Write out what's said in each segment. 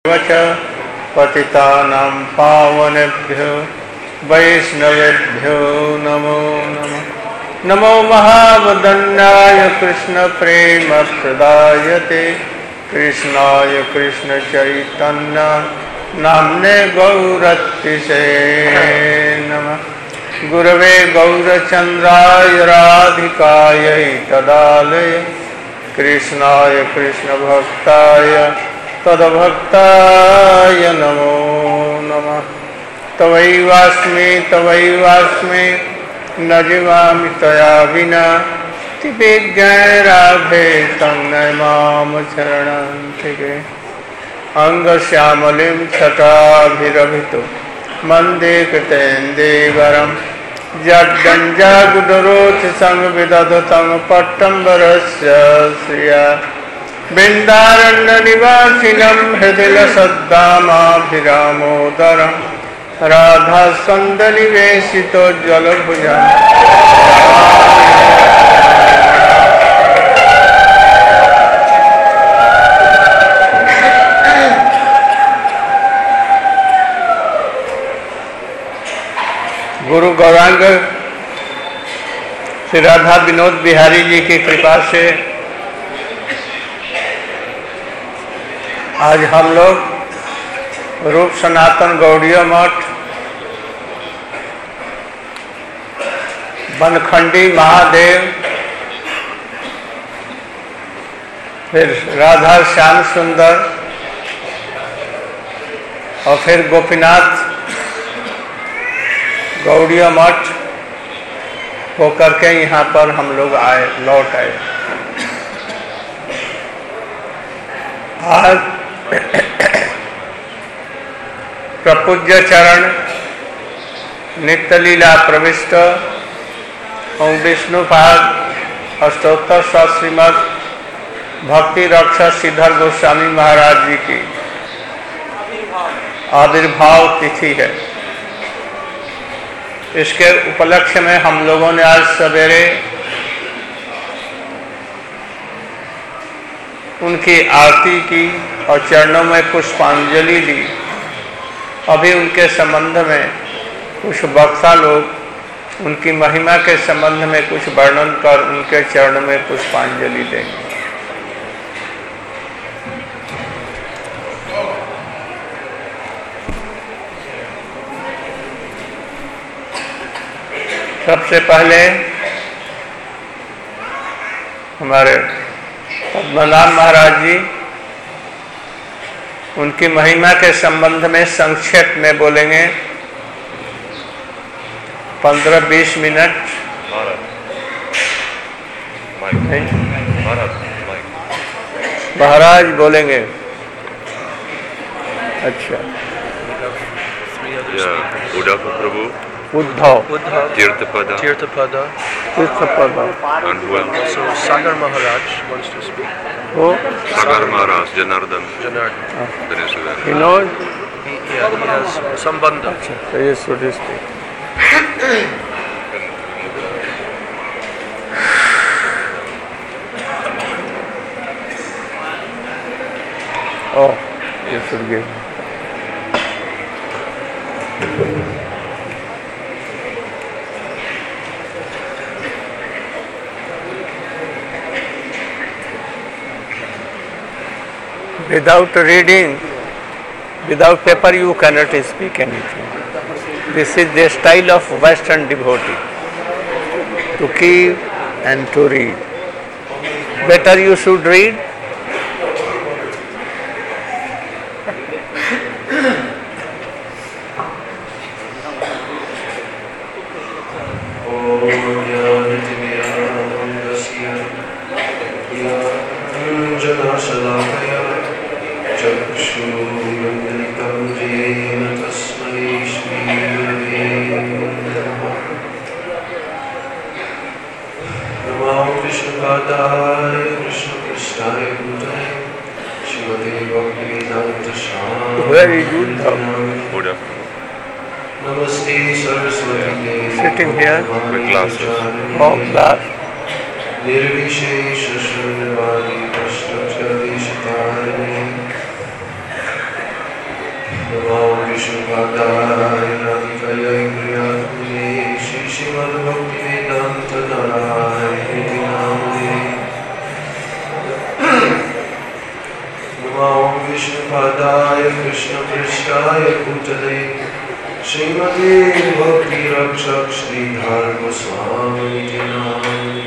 च पतितानां पावनेभ्यो वैष्णवेभ्यो नमो नमः। नमो महावदन्याय कृष्णप्रेमप्रदायते कृष्णाय कृष्णचैतन्य नाम्ने गौरतिसे नमः। गुरवे गौरचन्द्राय राधिकायै तदालये कृष्णाय कृष्णभक्ताय तद्भक्ताय नमो नमः। तवैवास्मि न जीवामि तया विना तिविज्ञाय राधे तन्मय माम शरणं धिके। अंगश्यामलिं छटाभिरभितो वन्दे कृतेन्दीवरं जड्डञ्जागुडरोच संविदधतं पट्टम्बरस्य श्रिया बिन्दारण्यनिवासिनं हृदिलसद्दामाभिरामोदरं राधास्कन्दनिवेशितो जलभुजं गुरु गौरांग श्री राधा विनोद बिहारी जी की कृपा से आज हम लोग रूप सनातन गौड़ीय मठ बनखंडी महादेव फिर राधा श्याम सुंदर और फिर गोपीनाथ गौड़ीय मठ होकर के यहाँ पर हम लोग लौट आए। आज प्रपूज्य चरण नित्यलीला प्रविष्ट ओम विष्णुपाद अष्टोत्तर श्रीमद भक्ति रक्षा श्रीधर गोस्वामी महाराज जी की आविर्भाव तिथि है। इसके उपलक्ष्य में हम लोगों ने आज सवेरे उनकी आरती की और चरणों में पुष्पांजलि दी। अभी उनके संबंध में कुछ वक्ता लोग उनकी महिमा के संबंध में कुछ वर्णन कर उनके चरणों में पुष्पांजलि देंगे। सबसे पहले हमारे पद्मनाभ महाराज जी उनकी महिमा के संबंध में संक्षेप में बोलेंगे 15-20 मिनट। महाराज बोलेंगे। अच्छा प्रभु Uddhav Tirthapada and who else? So Sagar Maharaj wants to speak. Oh, Sagar Maharaj, Janardhan. Janardhan. He knows? He has Sambandha. So he should speak. Oh, you should give. Without reading, without paper, you cannot speak anything. This is the style of Western devotee, to give and to read. Better you should read. Where is Uddhav? Buddha. Sitting here. With glasses. Oh, glass. Namo Vishnupadaya Radhikaya Priyatme Shri Srimad Bhaktivedanta Narayana Namane Namo Vishnupadaya Krishna Prishtaya Bhutale Srimate Bhakti Rakshak Sridhar Goswami Namane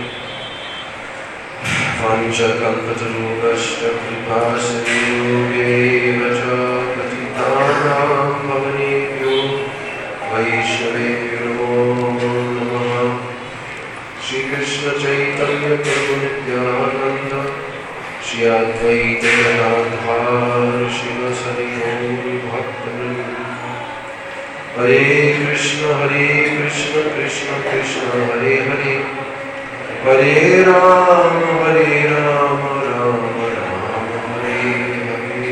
Panchakalpatarubhashta kripasindhubheva cha patitanam pavanebhyo Vaishnavebhyo namo namaha Shri Krishna Chaitanya Prabhu Nityananda Shri Advaita Gadadhar Shivasari Gauri Bhaktivinoda Hare Krishna Krishna Krishna Hare Hare Hare Rama, Rama Rama, Hare Hare.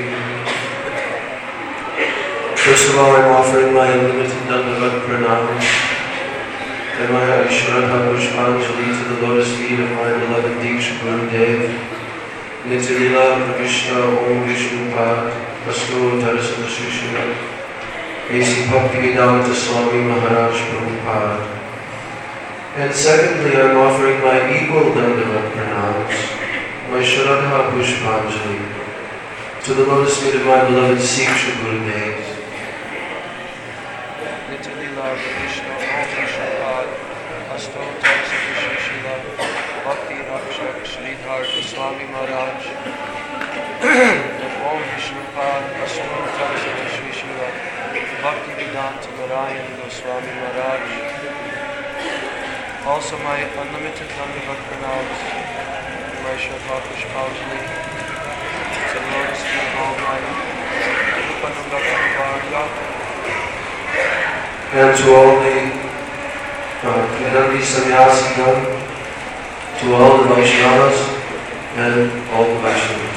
First of all, I'm offering my unlimited Dandavat Pranam and my Shraddha Pushpanjali to the lotus feet of my beloved Diksha Gurudev, Nityalila Pravishta Om Vishnupad, Asto Tarasana Shishya, A.C. Bhaktivedanta Swami Maharaj Prabhupada. And secondly, I'm offering my equal Dandavat Pranams, my Shraddha Pushpanjali, to the lotus feet of my beloved Siksha Gurudev. Nityalila Vishnu Om Vishnupad Asto Tarasana Shishila Bhakti Rakshak Sridhar Goswami Maharaj Om Vishnupad Asto Tarasana Shishila Bhaktivedanta Narayana Goswami Maharaj. Also my unlimited Dandavat Pranams, my Shraddha Pushpanjali, to the lotus feet of all my Rupananda Varga, and to all the Vedanta Sannyasigan, to all the Vaishnavas, and all the Vaishnavas.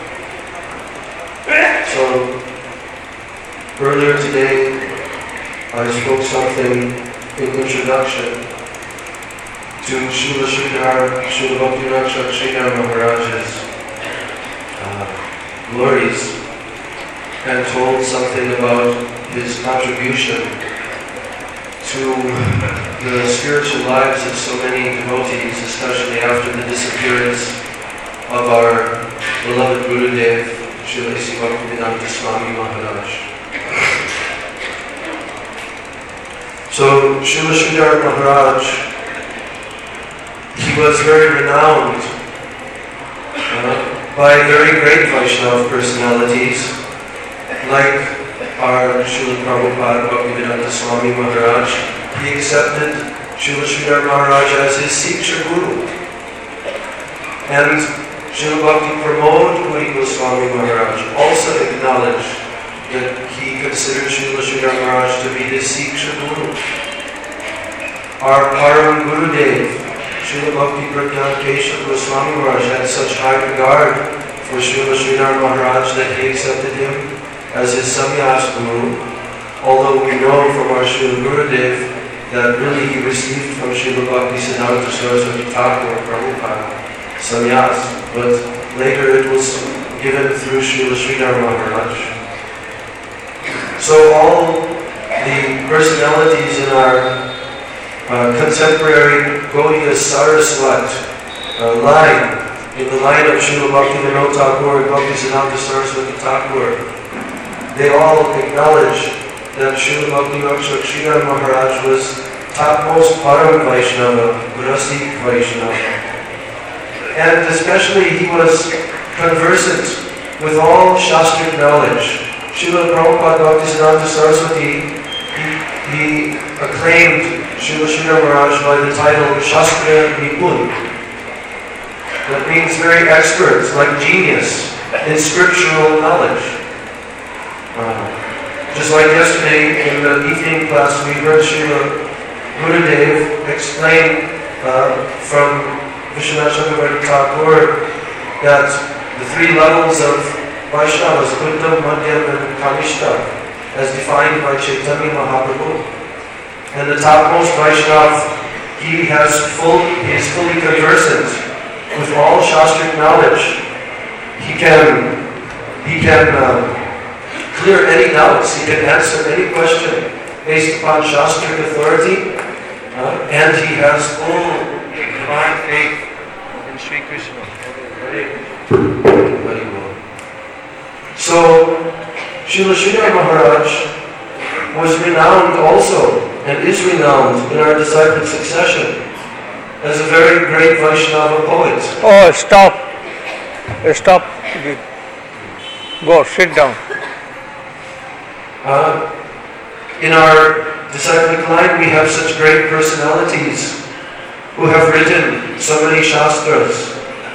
So, earlier today, I spoke something in introduction to Srila Sridhar, Srila Bhakti Rakshak Sridhar Maharaj's glories, and told something about his contribution to the spiritual lives of so many devotees, especially after the disappearance of our beloved Gurudev, Srila A.C. Bhaktivedanta Swami Maharaj. So, Srila Sridhar Maharaj, he was very renowned by very great Vaishnava personalities, like our Srila Prabhupada Bhaktivedanta Swami Maharaj. He accepted Srila Sridhar Maharaj as his Siksha Guru. And Srila Bhakti Pramod Puri Goswami Maharaj also acknowledged that he considered Srila Sridhar Maharaj to be his Siksha Guru. Our Param Gurudev, Srila Bhakti Pragyan Keshav Goswami Maharaj, had such high regard for Srila Sridhar Maharaj that he accepted him as his Samyas Guru, although we know from our Srila Gurudev that really he received from Srila Bhakti Siddhanta Saraswati Thakur Prabhupada Samyas, but later it was given through Srila Sridhar Maharaj. So all the personalities in our contemporary Gaudiya Saraswat line, in the line of Srila Bhaktivinoda Thakur and Bhakti Siddhanta Saraswati Thakur, they all acknowledge that Srila Bhakti Rakshak Sridhar Maharaj was topmost Param Vaishnava, Rasik Vaishnava. And especially he was conversant with all Shastric knowledge. Srila Prabhupada Bhakti Siddhanta Saraswati, he acclaimed Srila Sridhar Maharaj by the title Shastra Nipun. That means very expert, like genius in scriptural knowledge. Just like yesterday in the evening class, we heard Srila Gurudev explain from Vishwanath Chakravarti Thakur that the three levels of Vaishnavas, Uddam, Madhyam, and Kanishta, as defined by Chaitanya Mahaprabhu. And the topmost Vaishnava, he is fully conversant with all Shastric knowledge. He can clear any doubts. He can answer any question based upon Shastric authority, and he has full divine faith in Sri Krishna. So, Srila Sridhar Maharaj was renowned also, and is renowned in our disciple succession, as a very great Vaishnava poet. Oh, stop. Stop. Go, sit down. In our disciplic line, we have such great personalities who have written so many shastras.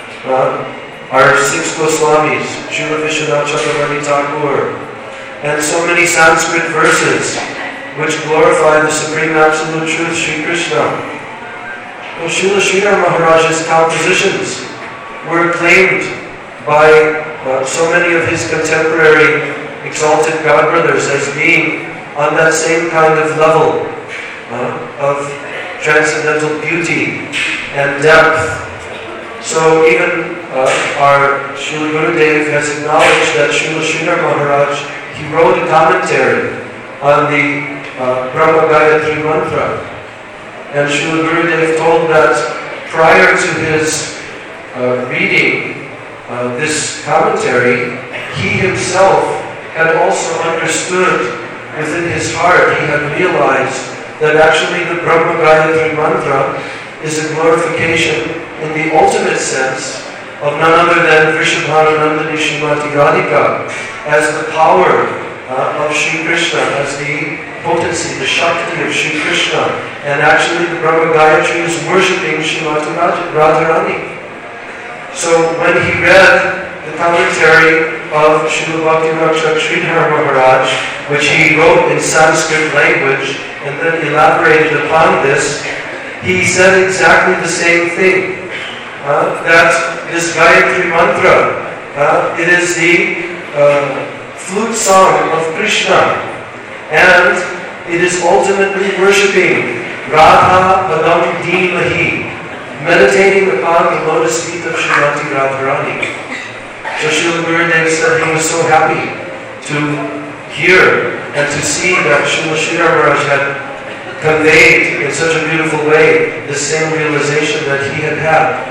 Our 6 Goswamis, Srila Vishwanath Chakravarti Thakur, and so many Sanskrit verses which glorify the Supreme Absolute Truth, Sri Krishna. Well, Srila Sridhar Maharaj's compositions were acclaimed by so many of his contemporary exalted godbrothers as being on that same kind of level of transcendental beauty and depth. So even our Srila Gurudev has acknowledged that Srila Sridhar Maharaj, he wrote a commentary on the Brahma Gayatri mantra. And Srila Gurudev told that prior to his reading this commentary, he himself had also understood within his heart, he had realized that actually the Brahma Gayatri mantra is a glorification in the ultimate sense of none other than Vrishabhananandani Srimati Radhika as the power of Sri Krishna, as the potency, the Shakti of Sri Krishna. And actually the Brahma Gayatri is worshipping Srimati Radharani. So when he read the commentary of Srila Bhakti-Rakshak Sridhar Maharaj, which he wrote in Sanskrit language and then elaborated upon this, he said exactly the same thing. That this Gayatri mantra, it is the flute song of Krishna, and it is ultimately worshipping Radha Padam Dhimahi, meditating upon the lotus feet of Srimati Radharani. So Srila Gurudev said he was so happy to hear and to see that Srila Sridhar Maharaj had conveyed in such a beautiful way the same realization that he had had.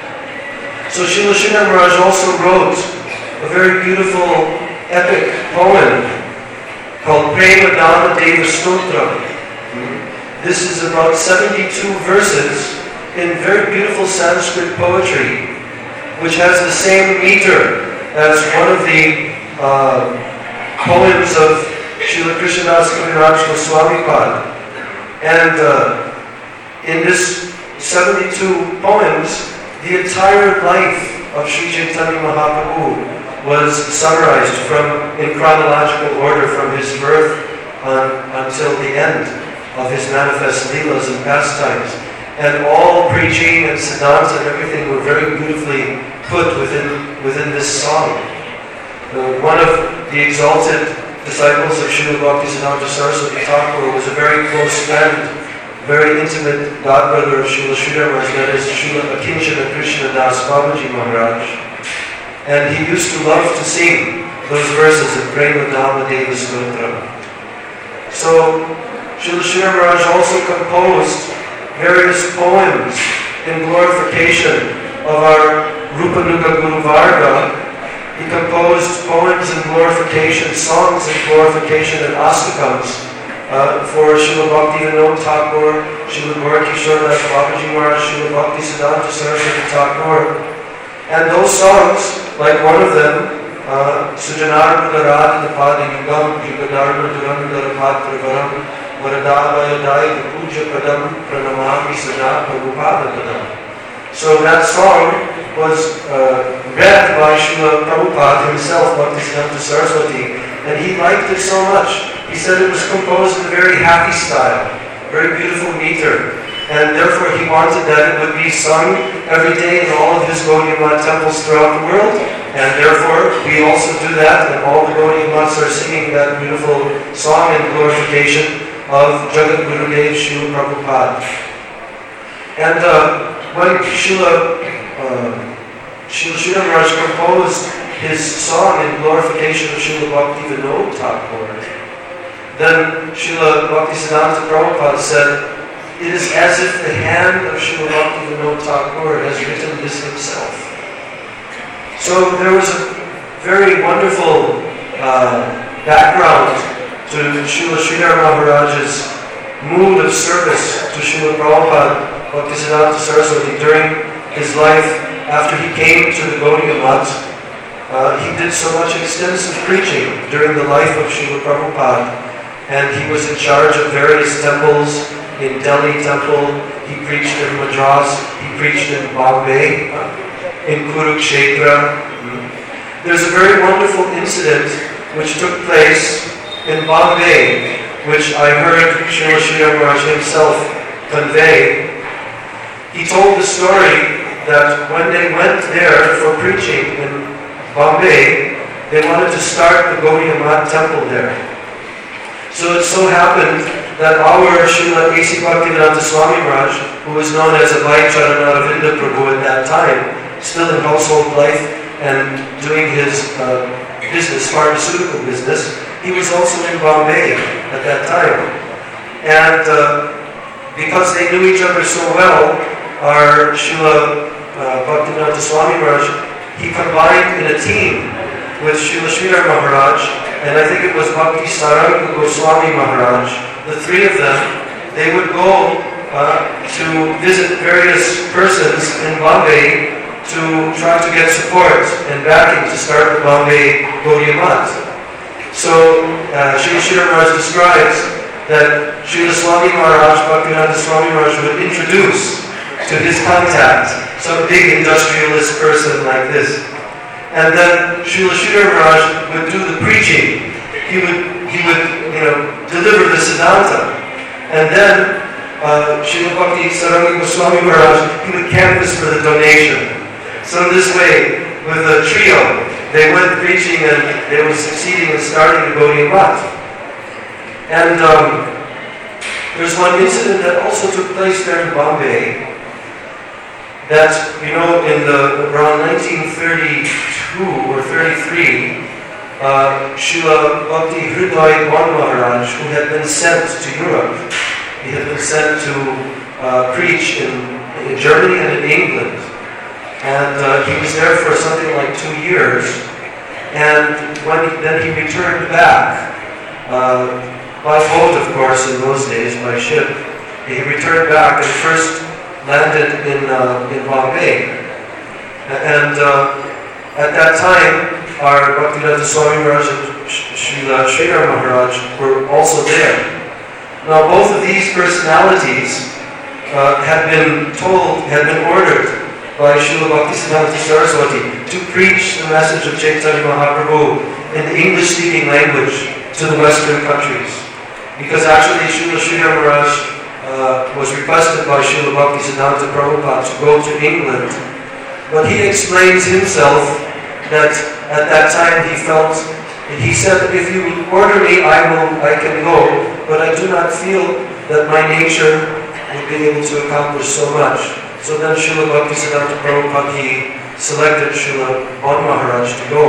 So Srila Sridhar Maharaj also wrote a very beautiful epic poem called Prema Dana Deva Stotra. This is about 72 verses in very beautiful Sanskrit poetry, which has the same meter as one of the poems of Srila Krishnadas Kaviraj Goswami Pad. And in this 72 poems, the entire life of Sri Chaitanya Mahaprabhu was summarized in chronological order from his birth until the end of his manifest leelas and pastimes. And all preaching and siddhanta and everything were very beautifully put within this song. One of the exalted disciples of Srila Bhaktisiddhanta Saraswati Thakur was a very close friend, very intimate godbrother of Srila Sridhar Maharaj, that is Srila Akinchana Krishna Das Babaji Maharaj. And he used to love to sing those verses of Prema Dhamma Deva Stotra. So Srila Sridhar Maharaj also composed various poems in glorification of our Rupanuga Guru Varga. He composed poems in glorification, songs in glorification, and astakams for Srila Bhaktivinoda Thakur, Srila Gorakishore Das Babaji Maharaj, Srila Bhaktisiddhanta Saraswati Thakur. And those songs, like one of them, Sujanarpada Radha Pada Yugam, Yugadarma Durandara Patravaram, Varadavayadai Puja Padam, Pranamami Sada Prabhupada Padam. So that song was read by Srila Prabhupada himself, Bhaktisiddhanta Saraswati, and he liked it so much. He said it was composed in a very happy style, very beautiful meter, and therefore he wanted that it would be sung every day in all of his Gaudiya Math temples throughout the world, and therefore we also do that, and all the Gaudiya Maths are singing that beautiful song in glorification of Jagat Gurudev Srila Prabhupada. And when Srila Sridhar Maharaj composed his song in glorification of Srila Bhaktivinoda Thakur, then Srila Bhaktisiddhanta Prabhupada said, it is as if the hand of Srila Bhaktivinoda Thakur has written this himself. So there was a very wonderful background to Srila Sridhar Maharaj's mood of service to Srila Prabhupada Bhaktisiddhanta Saraswati during his life after he came to the Gaudiya Math. He did so much extensive preaching during the life of Srila Prabhupada, and he was in charge of various temples. In Delhi temple, he preached in Madras, he preached in Bombay, in Kurukshetra. There's a very wonderful incident which took place in Bombay, which I heard Srila Sridhar Maharaj himself convey. He told the story that when they went there for preaching in Bombay, they wanted to start the Gaudiya Math temple there. So it so happened that our Srila A.C. Bhaktivedanta Swami Maharaj, who was known as Abhay Charanaravinda Prabhu at that time, still in household life and doing his business, pharmaceutical business, he was also in Bombay at that time. And because they knew each other so well, our Srila Bhaktivedanta Swami Maharaj, he combined in a team with Srila Sridhar Maharaj, and I think it was Bhakti Saranga Goswami Maharaj. The three of them, they would go to visit various persons in Bombay to try to get support and backing to start the Bombay Gaudiya Math. So Srila Sridhar Maharaj describes that Srila Swami Maharaj, Bhaktivedanta Swami Maharaj would introduce to his contact some big industrialist person like this. And then Srila Sridhar Maharaj would do the preaching. He would deliver the Siddhanta. And then Srila Bhakti Saranga Goswami Maharaj, he would canvass for the donation. So this way, with a trio, they went preaching and they were succeeding in starting the Gaudiya Math. And there's one incident that also took place there in Bombay, that, in around 1932 or 33, Srila Bhakti Hriday Ban Maharaj, who had been sent to Europe, he had been sent to preach in Germany and in England. And he was there for something like 2 years. And then he returned back, by boat, of course, in those days, by ship. He returned back and first landed in Bombay. And at that time, our Bhaktivedanta Swami Maharaj and Srila Sridhar Maharaj were also there. Now, both of these personalities had been ordered by Srila Bhaktisiddhanta Saraswati to preach the message of Chaitanya Mahaprabhu in the English-speaking language to the Western countries. Because actually Srila Sridhar Maharaj was requested by Srila Bhaktisiddhanta Prabhupada to go to England. But he explains himself that at that time he said that if you order me, I can go, but I do not feel that my nature would be able to accomplish so much. So then Srila Bhaktisiddhanta Prabhupada, he selected Srila Ban Maharaj to go.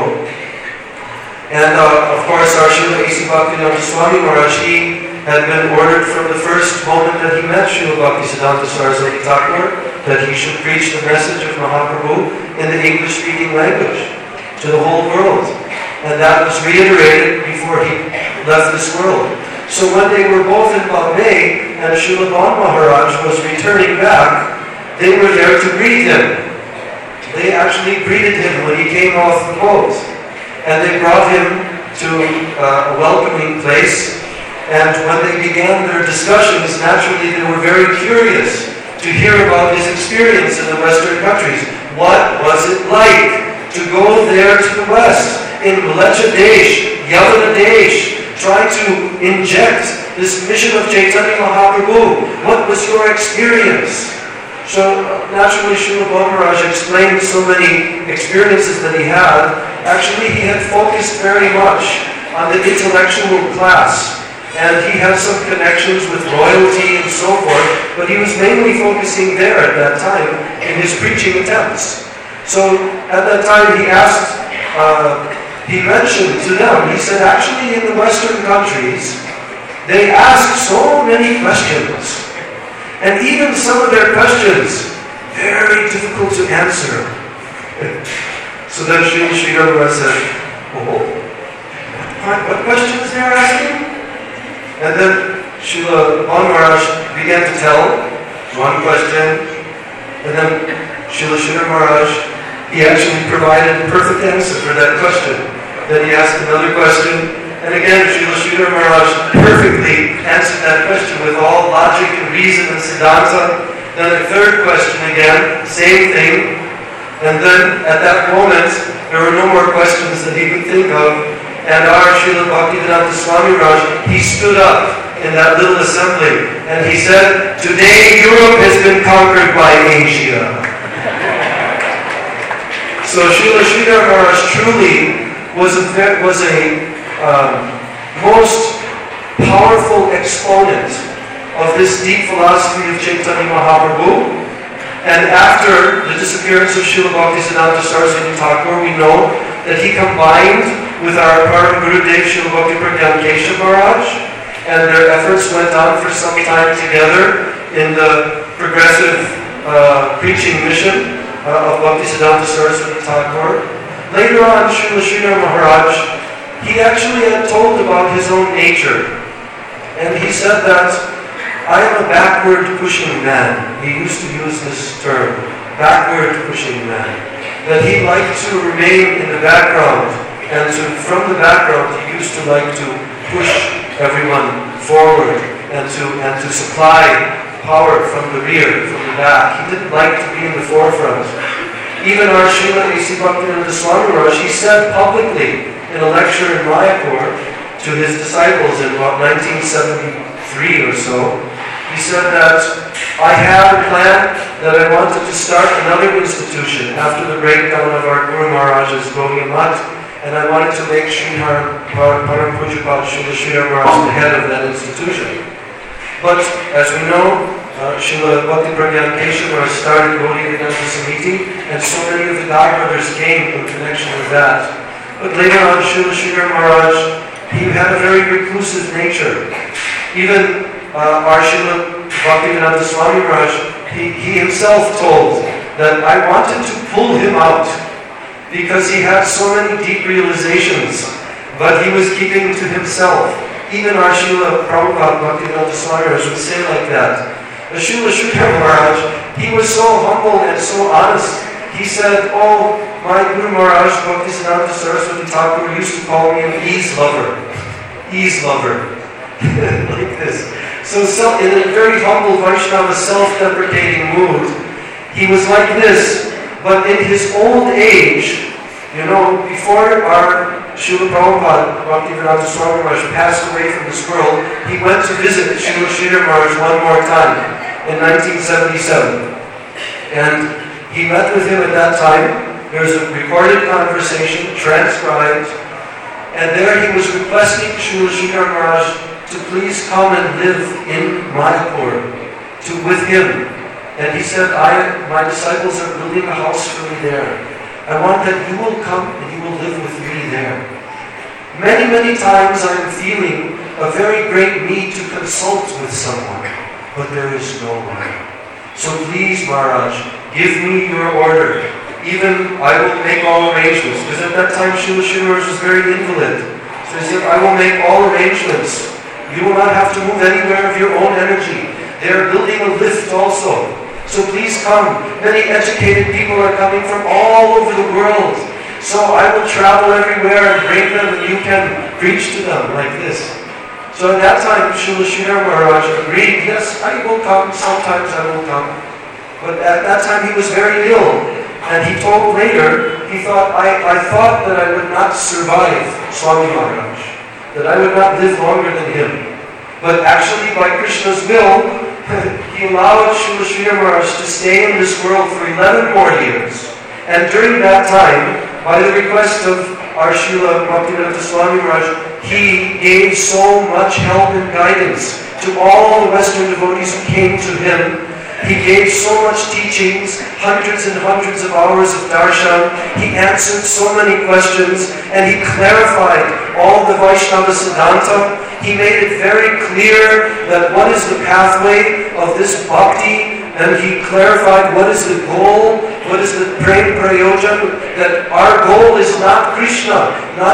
And of course our Srila A.C. Bhaktivedanta Swami Maharaj, he had been ordered from the first moment that he met Srila Bhaktisiddhanta Saraswati Thakur that he should preach the message of Mahaprabhu in the English-speaking language to the whole world. And that was reiterated before he left this world. So when they were both in Bombay and Srila Ban Maharaj was returning back, they were there to greet him. They actually greeted him when he came off the boat. And they brought him to a welcoming place. And when they began their discussions, naturally they were very curious to hear about his experience in the Western countries. What was it like to go there to the West, in Mlecha Desh, Yavana Desh, try to inject this mission of Chaitanya Mahaprabhu? What was your experience? So naturally Srila Ban Maharaj explained so many experiences that he had. Actually he had focused very much on the intellectual class, and he had some connections with royalty and so forth, but he was mainly focusing there at that time in his preaching attempts. So at that time he asked he mentioned to them, he said, actually in the Western countries, they ask so many questions. And even some of their questions, very difficult to answer. So then Srila Maharaj said, oh, what questions they are asking? And then Srila Maharaj began to tell one question, and then Srila Maharaj, he actually provided the perfect answer for that question. Then he asked another question, and again Srila Maharaj perfectly answered that question with all logic and reason and siddhanta. Then the third question again, same thing. And then at that moment, there were no more questions that he could think of. And our Srila Bhaktivedanta Swami Raj, he stood up in that little assembly and he said, today Europe has been conquered by Asia. So Srila Sridhar Maharaj truly was a most powerful exponent of this deep philosophy of Chaitanya Mahaprabhu. And after the disappearance of Srila Bhaktisiddhanta Saraswati Thakur, we know that he combined with our Param Gurudev Srila Bhakti Pragyan Keshav Maharaj, and their efforts went on for some time together in the progressive preaching mission of Bhaktisiddhanta Saraswati Thakur. Later on, Srila Sridhar Maharaj, he actually had told about his own nature. And he said that, I am a backward-pushing man. He used to use this term, backward-pushing man. That he liked to remain in the background, and from the background he used to like to push everyone forward and to supply power from the rear, from the back. He didn't like to be in the forefront. Even our Srila A.C. Bhaktivedanta Swami Maharaj, he said publicly in a lecture in Mayapur to his disciples in about 1973 or so, he said that I had a plan that I wanted to start another institution after the breakdown of our Guru Maharaj's Gaudiya Math, and I wanted to make Sridhar Param Pujapad Srila Sridhar Maharaj the head of that institution. But as we know, Srila Bhakti Pragyan Keshav Maharaj started Gaudiya Vedanta Samiti, and so many of the God brothers came in connection with that. But later on, Srila Sridhar Maharaj, he had a very reclusive nature. Even our Srila Bhaktivedanta Swami Maharaj, he himself told that I wanted to pull him out because he had so many deep realizations, but he was keeping to himself. Even our Srila Prabhupada Bhaktivedanta Swami Maharaj would say like that. The Srila Sridhar Maharaj, he was so humble and so honest. He said, oh, my Guru Maharaj Bhaktisiddhanta Saraswati Thakur used to call me an ease lover. Ease lover. Like this. So in a very humble Vaishnava self-deprecating mood, he was like this. But in his old age, before our Srila Prabhupada Bhaktivedanta Swami Maharaj passed away from this world, he went to visit Srila Sridhar Maharaj one more time in 1977. And he met with him at that time. There was a recorded conversation, transcribed, and there he was requesting Srila Sridhar Maharaj to please come and live in Mayapur with him. And he said, my disciples are building a house for me there. I want that you will come and you will live with me there. Many, many times I am feeling a very great need to consult with someone, but there is no one. So please, Maharaj, give me your order. Even I will make all arrangements. Because at that time, Srila Sridhar was very invalid. So he said, I will make all arrangements. You will not have to move anywhere of your own energy. They are building a lift also. So please come. Many educated people are coming from all over the world. So I will travel everywhere and bring them, and you can preach to them like this. So at that time, Srila Sridhar Maharaj agreed, yes, I will come. Sometimes I will come. But at that time he was very ill. And he told later, I thought that I would not survive Swami Maharaj, that I would not live longer than him. But actually, by Krishna's will, he allowed Srila Sridhar Maharaj to stay in this world for 11 more years. And during that time, by the request of our Srila Bhaktivedanta Swami Maharaj, he gave so much help and guidance to all the Western devotees who came to him. He gave so much teachings, hundreds and hundreds of hours of darshan. He answered so many questions, and he clarified all the Vaishnava Siddhanta. He made it very clear that what is the pathway of this bhakti, and he clarified what is the goal, what is the prem prayojan, that our goal is not Krishna,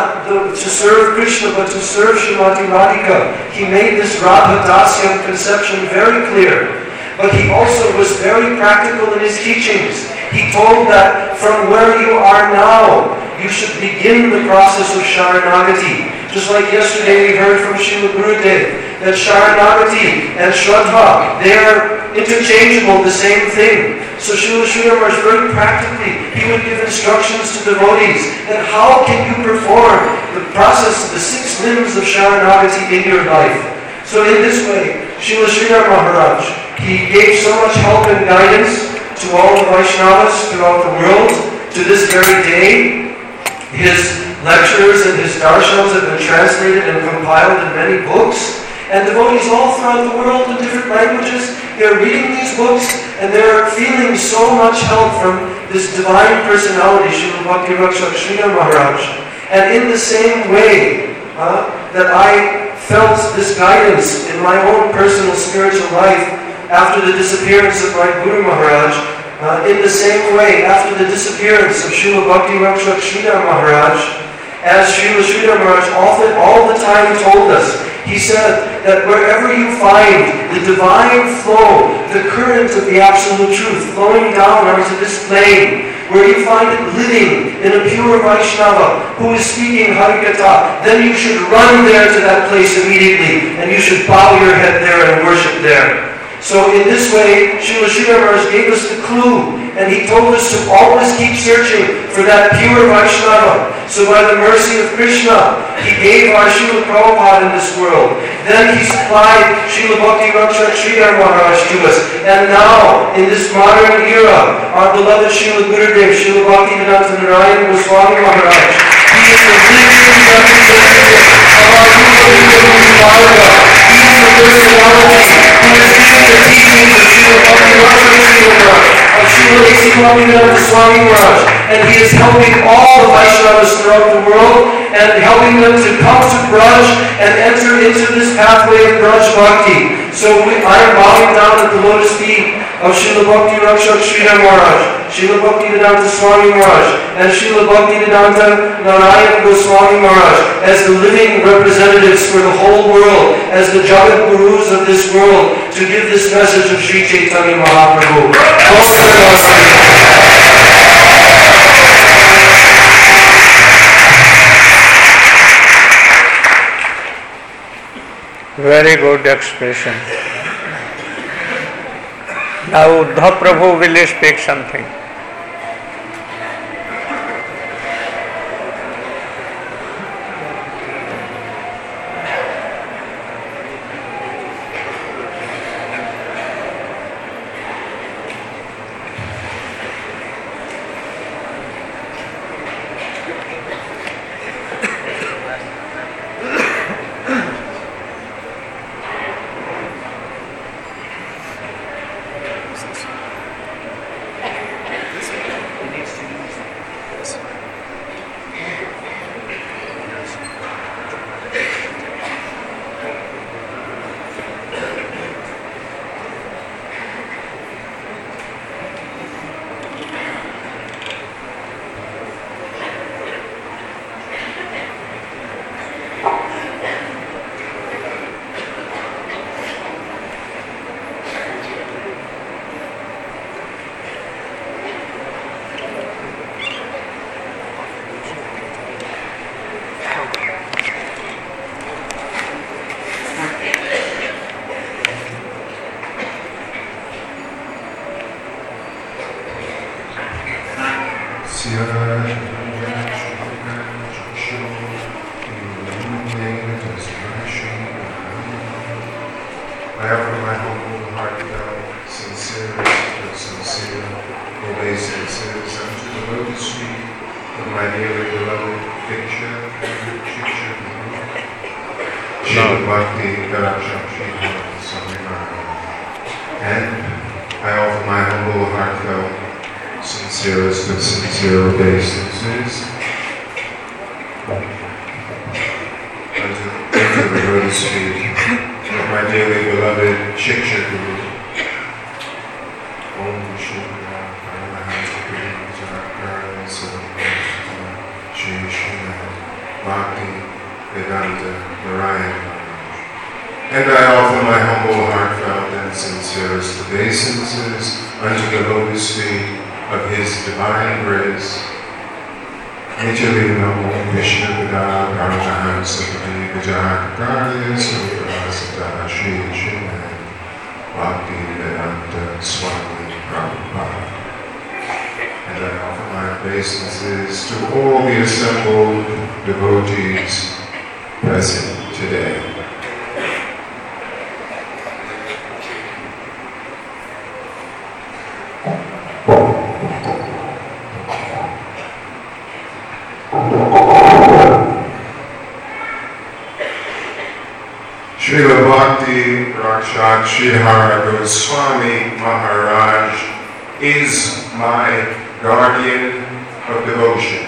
to serve Krishna, but to serve Srimati Radhika. He made this Radha Dasyam conception very clear. But he also was very practical in his teachings. He told that from where you are now, you should begin the process of Sharanagati. Just like yesterday we heard from Srila Gurudev, that Sharanagati and Shraddha, they are interchangeable, the same thing. So Srila Sridhar Maharaj very practically, he would give instructions to devotees that how can you perform the process of the 6 limbs of Sharanagati in your life. So in this way, Srila Sridhar Maharaj, he gave so much help and guidance to all the Vaishnavas throughout the world to this very day. His lectures and his darshans have been translated and compiled in many books. And devotees all throughout the world in different languages, they're reading these books and they're feeling so much help from this divine personality, Srila Bhakti Rakshak Sridhar Maharaj. And in the same way that I felt this guidance in my own personal spiritual life after the disappearance of my Guru Maharaj, in the same way, after the disappearance of Srila Bhakti Rakshak Sridhar Maharaj, as Srila Sridhar Maharaj often, all the time told us, he said that wherever you find the divine flow, the current of the absolute truth flowing down onto this plane, where you find it living in a pure Vaishnava who is speaking Harikatha, then you should run there to that place immediately, and you should bow your head there and worship there. So in this way, Srila Sridhar Maharaj gave us the clue, and he told us to always keep searching for that pure Vaishnava. So by the mercy of Krishna, he gave our Srila Prabhupada in this world. Then he supplied Srila Bhakti Rakshak Sridhar Maharaj to us. And now, in this modern era, our beloved Srila Gurudev, Srila Bhaktivedanta Narayana Goswami Maharaj, he is the living representative of our Guru Marga. He is the personality who is giving the teachings of Srila Bhakti Rakshak Sridhar Maharaj, of Srila A.C. Bhaktivedanta Swami Maharaj, and he is helping all the Vaishnavas throughout the world and helping them to come to Braj and enter into this pathway of Braj Bhakti. So I am bowing down at the lotus feet of Srila Bhakti Rakshak Sridhar Maharaj, Srila Bhaktivedanta Swami Maharaj, and Srila Bhaktivedanta Narayana Goswami Maharaj as the living representatives for the whole world, as the Jagat Gurus of this world, to give this message of Sri Chaitanya Mahaprabhu. Very good expression. Now Uddhav Prabhu will speak something. I offer my humble, heartfelt, sincere obeisances unto the lotus feet of my dearly beloved Diksha, Shiksha Guru, Srila Bhakti Rakshak Sridhar Swami Maharaj, and I offer my humble, heartfelt, sincerest of sincere obeisances unto the lotus feet of my dearly beloved Shiksha Guru. Om Vishnu Shri Srimad Bhakti Vedanta Narayana. And I offer my humble, heartfelt, and sincerest obeisances unto the lotus feet of His divine grace. Nijali Namo Vishnu Veda Paramahan Sapati Vijahakari Sutta Shri Srimad Bhakti Vedanta Swami Prabhupada. And I offer my obeisances to all the assembled devotees present today. Srila Bhakti Rakshat Srihara Goswami Maharaj is my guardian of devotion.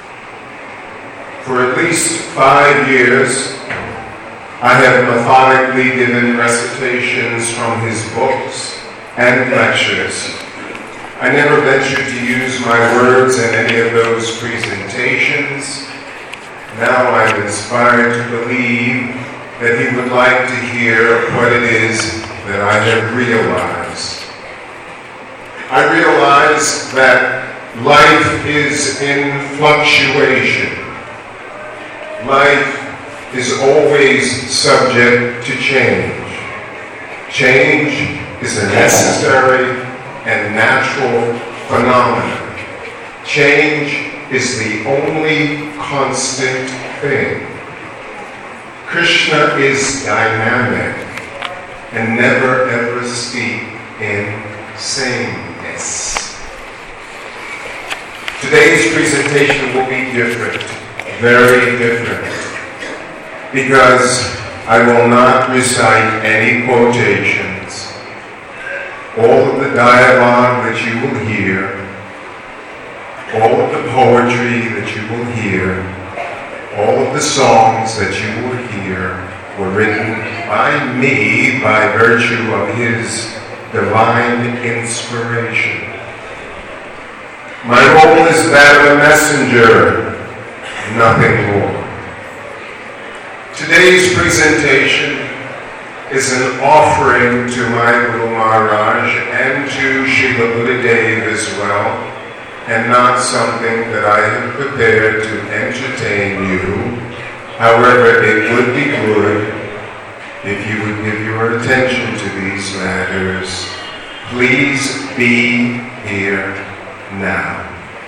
For at least 5 years, I have methodically given recitations from his books and lectures. I never ventured to use my words in any of those presentations. Now I'm inspired to believe that he would like to hear what it is that I have realized. I realize that life is in fluctuation. Life is always subject to change. Change is a necessary and natural phenomenon. Change is the only constant thing. Krishna is dynamic and never ever steeped in sameness. Today's presentation will be different, very different, because I will not recite any quotations. All of the dialogue that you will hear, all of the poetry that you will hear, all of the songs that you will hear were written by me by virtue of his divine inspiration. My role is that of a messenger, nothing more. Today's presentation is an offering to my Guru Maharaj and to Srila Buddhadev as well, and not something that I have prepared to entertain you. However, it would be good if you would give your attention to these matters. Please be here now.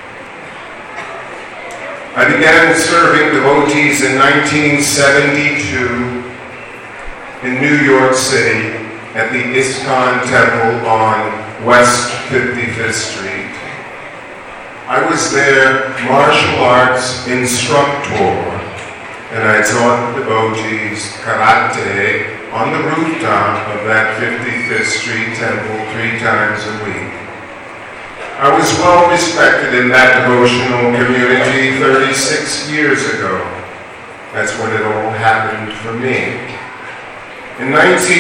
I began serving devotees in 1972 in New York City at the ISKCON Temple on West 55th Street. I was their martial arts instructor, and I taught devotees karate on the rooftop of that 55th Street Temple 3 times a week. I was well respected in that devotional community 36 years ago. That's when it all happened for me. In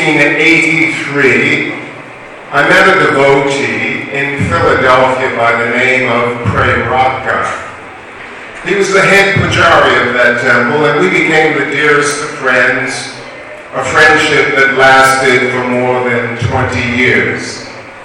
1983, I met a devotee in Philadelphia by the name of Preraka. He was the head pujari of that temple, and we became the dearest of friends, a friendship that lasted for more than 20 years.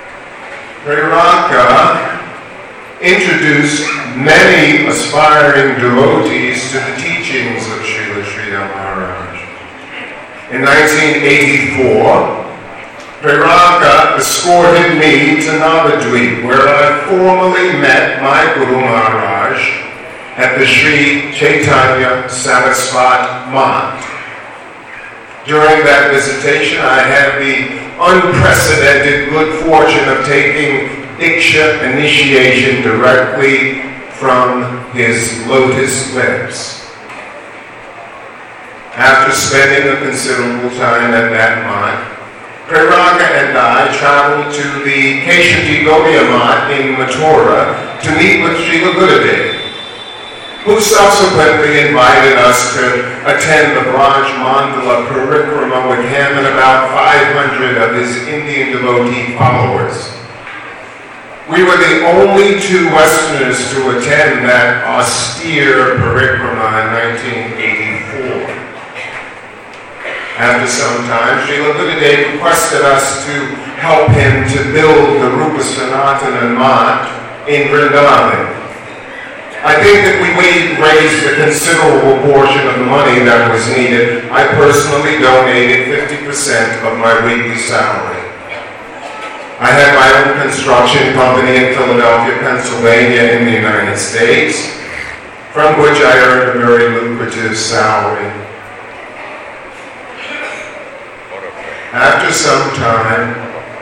Preraka introduced many aspiring devotees to the teachings of Srila Sridhar Maharaj. In 1984, Preraka escorted me to Navadvip, where I formally met my Guru Maharaj at the Sri Chaitanya Sarasvat Math. During that visitation, I had the unprecedented good fortune of taking Diksha initiation directly from his lotus lips. After spending a considerable time at that month, Preraka and I traveled to the Keshati Gaudiya Math in Mathura to meet with Srila Gurudev, who subsequently invited us to attend the Braj Mandala Parikrama with him and about 500 of his Indian devotee followers. We were the only two Westerners to attend that austere parikrama in 1984. After some time, Srila Gurudev requested us to help him to build the Rupa Sanatana Math in Vrindavan. I think that we raised a considerable portion of the money that was needed. I personally donated 50% of my weekly salary. I had my own construction company in Philadelphia, Pennsylvania in the United States, from which I earned a very lucrative salary. After some time,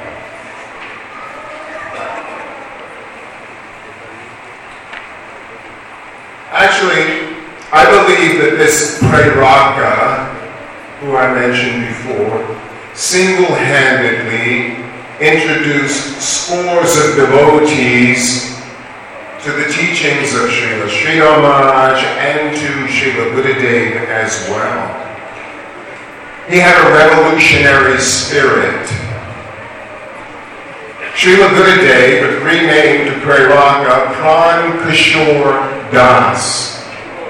actually, I believe that this Preraka, who I mentioned before, single-handedly introduced scores of devotees to the teachings of Srila Sridhar Maharaj and to Srila Gurudev as well. He had a revolutionary spirit. Srila Gurudev renamed Preraka Pran Kishore Das.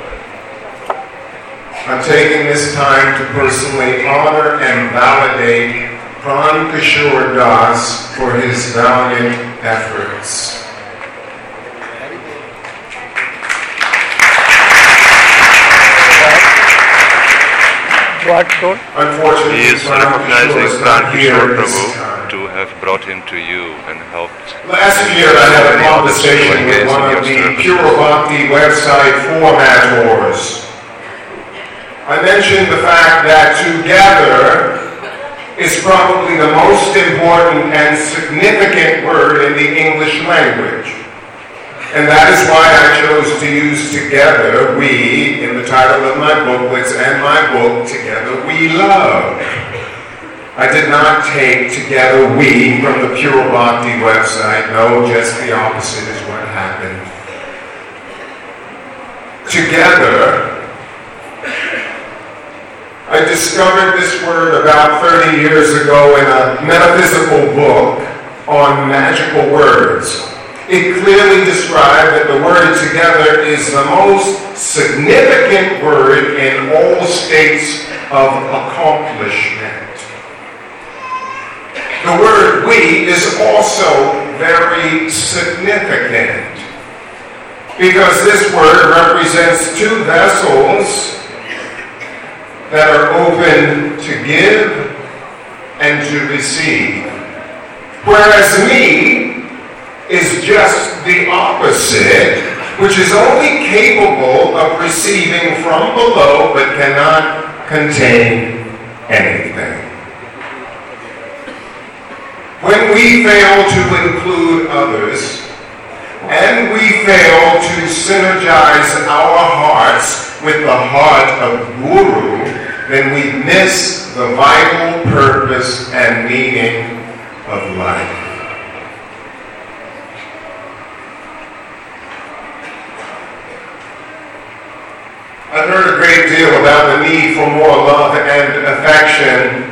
I'm taking this time to personally honor and validate Pran Kishore Das for his valiant efforts. What told? Unfortunately, He is Pran recognizing Kishore is Pran not here Kishore this Prabhu time. to have brought him to you and helped. Last year I had a conversation with one of the Pure Bhakti website formators. I mentioned the fact that together is probably the most important and significant word in the English language. And that is why I chose to use Together We in the title of my booklets and my book, Together We Love. I did not take Together We from the Pure Bhakti website. No, just the opposite is what happened. Together, I discovered this word about 30 years ago in a metaphysical book on magical words. It clearly described that the word together is the most significant word in all states of accomplishment. The word we is also very significant because this word represents two vessels that are open to give and to receive. Whereas me is just the opposite, which is only capable of receiving from below but cannot contain anything. When we fail to include others, and we fail to synergize our hearts with the heart of Guru, then we miss the vital purpose and meaning of life. I've heard a great deal about the need for more love and affection,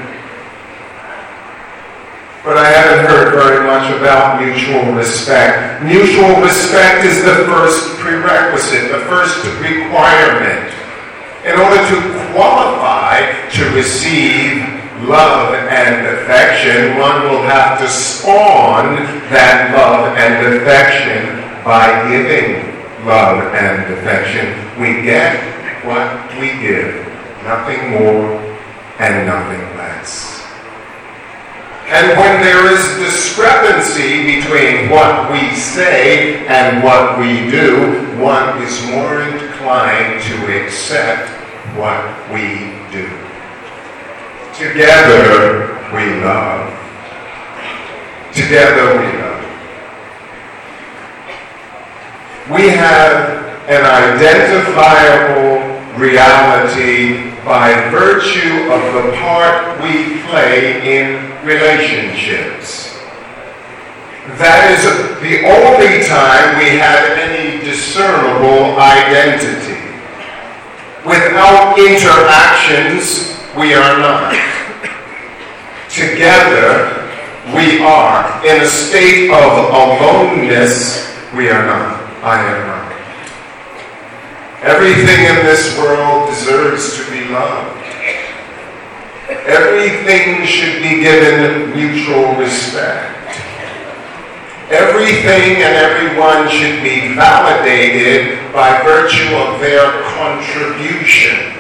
but I haven't heard very much about mutual respect. Mutual respect is the first prerequisite, the first requirement. In order to qualify to receive love and affection, one will have to spawn that love and affection by giving love and affection. We get what we give, nothing more and nothing less. And when there is discrepancy between what we say and what we do, one is more inclined to accept what we do. Together we love. Together we love. We have an identifiable reality by virtue of the part we play in relationships. That is the only time we have any discernible identity. Without interactions, we are not. Together, we are. In a state of aloneness, we are not. I am not. Everything in this world deserves to be loved. Everything should be given mutual respect. Everything and everyone should be validated by virtue of their contribution.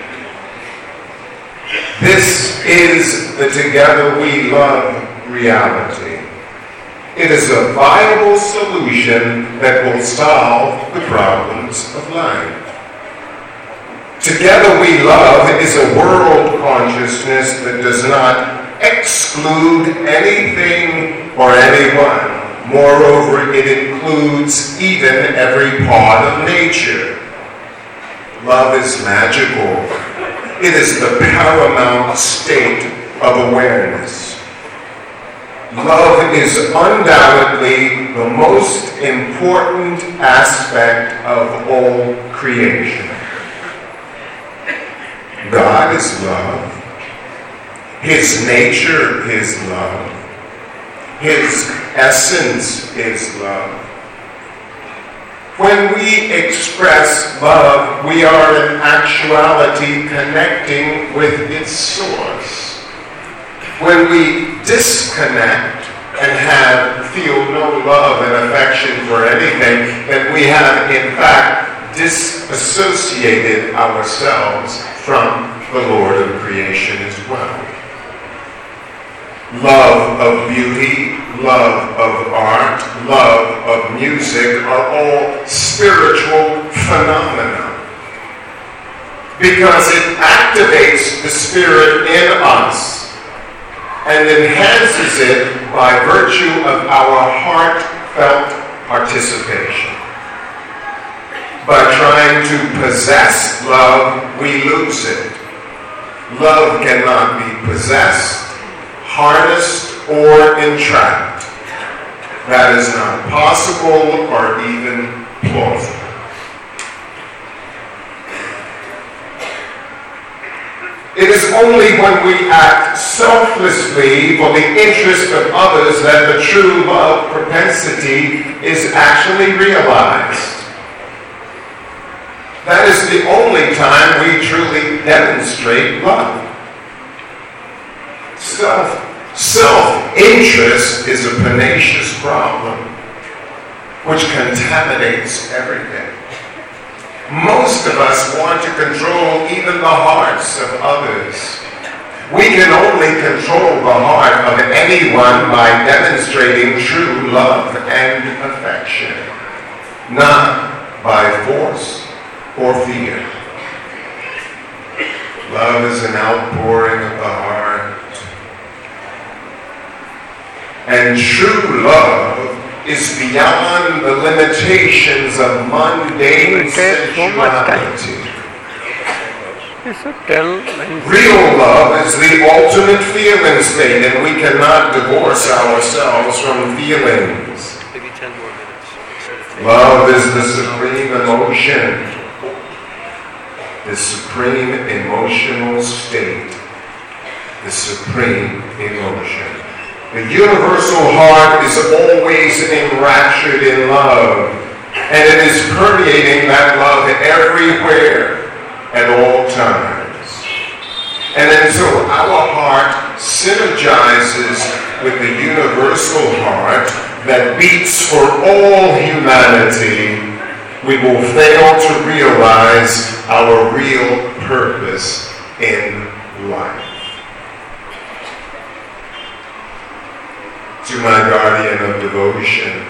This is the Together We Love reality. It is a viable solution that will solve the problems of life. Together We Love is a world consciousness that does not exclude anything or anyone. Moreover, it includes even every part of nature. Love is magical. It is the paramount state of awareness. Love is undoubtedly the most important aspect of all creation. God is love. His nature is love. His essence is love. When we express love, we are in actuality connecting with its source. When we disconnect and feel no love and affection for anything, then we have in fact disassociated ourselves from the Lord of creation as well. Love of beauty, love of art, love of music are all spiritual phenomena because it activates the spirit in us and enhances it by virtue of our heartfelt participation. By trying to possess love, we lose it. Love cannot be possessed, harnessed, or entrapped. That is not possible or even plausible. It is only when we act selflessly for the interest of others that the true love propensity is actually realized. That is the only time we truly demonstrate love. Self-interest is a pernicious problem which contaminates everything. Most of us want to control even the hearts of others. We can only control the heart of anyone by demonstrating true love and affection, not by force or fear. Love is an outpouring of the heart. And true love is beyond the limitations of mundane sensuality. Real love is the ultimate feeling state, and we cannot divorce ourselves from feelings. Maybe 10 more minutes. Love is the supreme emotion, the supreme emotional state, the supreme emotion. The universal heart is always enraptured in love, and it is permeating that love everywhere at all times. And until our heart synergizes with the universal heart that beats for all humanity, we will fail to realize our real purpose in life. To my guardian of devotion,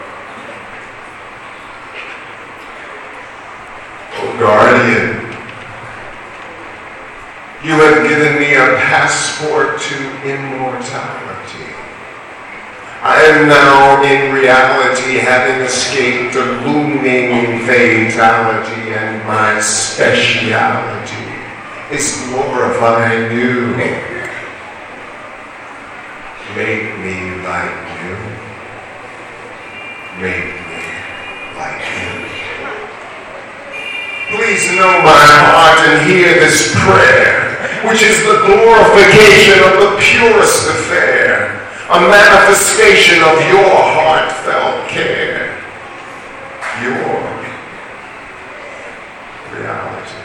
oh guardian, you have given me a passport to immortality. I am now in reality having escaped a looming fatality, and my speciality is glorifying you. Make me like you. Make me like you. Please know my heart and hear this prayer, which is the glorification of the purest affair, a manifestation of your heartfelt care, your reality.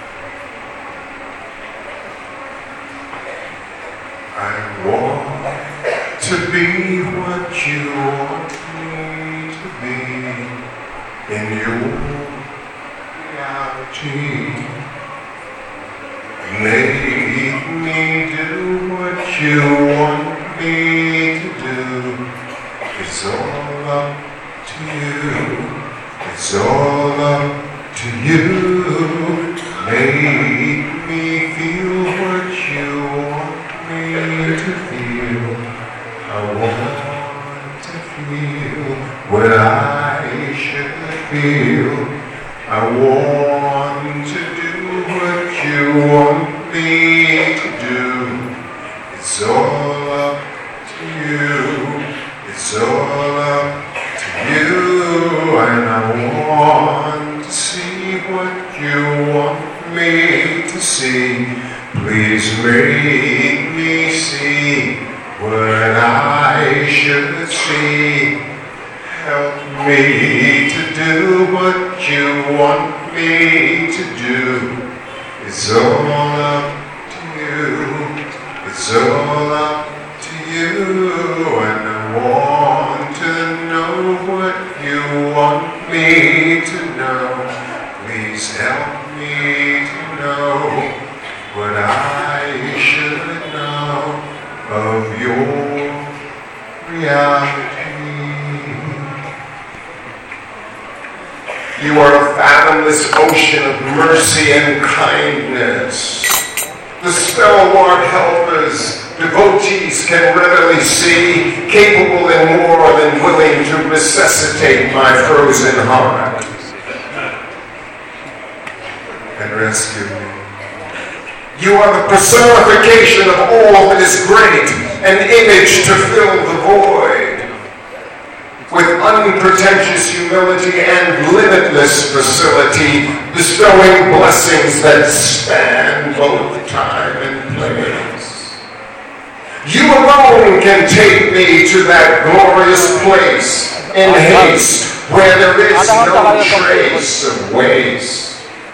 I want to be what you want me to be in your reality. Make me do what you want me to do. It's all up to you. It's all up to you. Make me feel what you want me to feel. I want to feel what I should feel. I want to do what you want me to do. It's all up to you. It's all up to you. And I want to see what you want me to see. Please make me see what I should see. Help me to do what you want me to do. It's all up to you. It's all up to you. And I want to know what you want me to know. Please help me to know what I should know of your reality. You are a fathomless ocean of mercy and kindness. The stalwart helpers devotees can readily see, capable and more than willing to resuscitate my frozen heart and rescue me. You are the personification of all that is great, an image to fill the void. With unpretentious humility and limitless facility, bestowing blessings that span both time and place. You alone can take me to that glorious place in haste, where there is no trace of waste.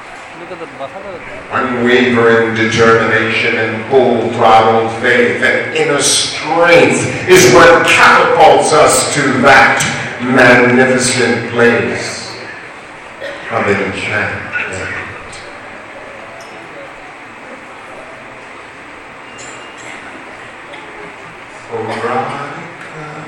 Unwavering determination and full-throttled faith and inner strength is what catapults us to that magnificent place of enchantment. Oh, Radhika,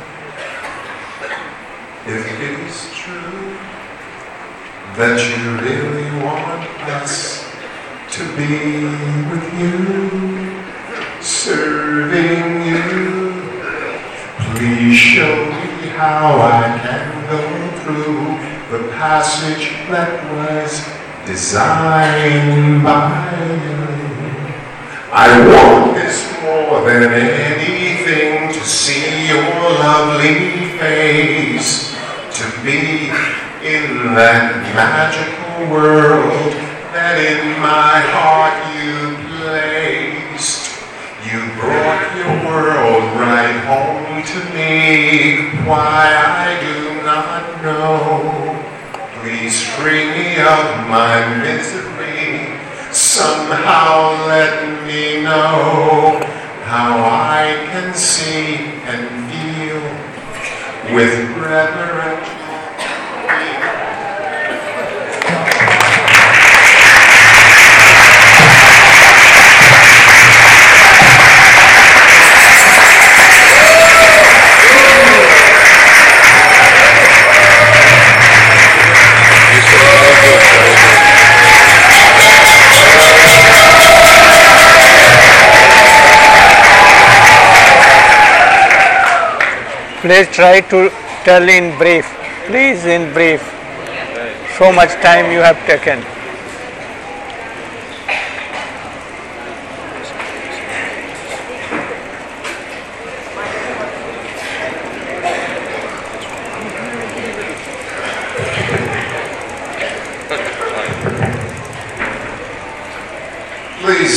if it is true that you really want us to be with you, serving you, please show me how I can go through the passage that was designed by you. I want this more than anything, to see your lovely face, to be in that magical world that in my heart you placed. You brought your world right home to me. Why, I do not know. Please free me of my misery. Somehow let me know how I can see and feel with reverence. Please try to tell in brief. Please in brief. So much time you have taken.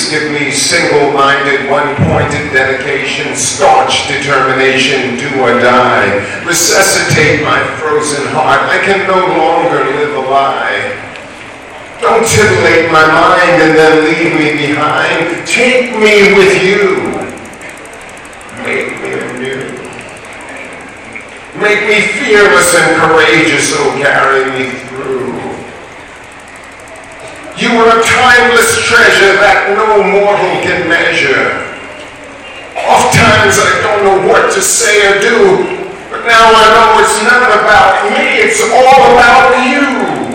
Please give me single-minded, one-pointed dedication, staunch determination, do or die. Resuscitate my frozen heart. I can no longer live a lie. Don't titillate my mind and then leave me behind. Take me with you. Make me anew. Make me fearless and courageous, oh, carry me through. You are a timeless treasure that no mortal can measure. Oftentimes I don't know what to say or do, but now I know it's not about me, it's all about you.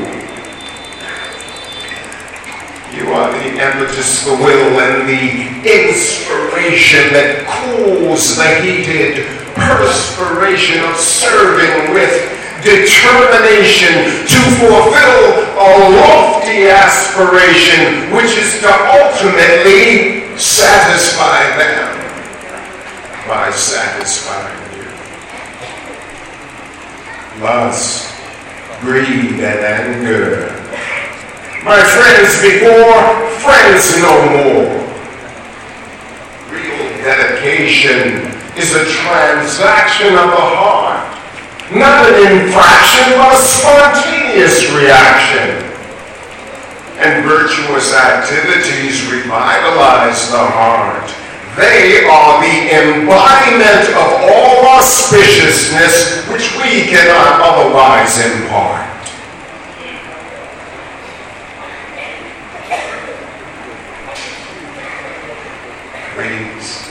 You are the impetus, the will, and the inspiration that cools the heated perspiration of serving with determination to fulfill a lofty aspiration, which is to ultimately satisfy them by satisfying you. Lust, greed, and anger, my friends before, friends no more. Real dedication is a transaction of the heart, not an infraction, but a spontaneous reaction. And virtuous activities revitalize the heart. They are the embodiment of all auspiciousness which we cannot otherwise impart. Please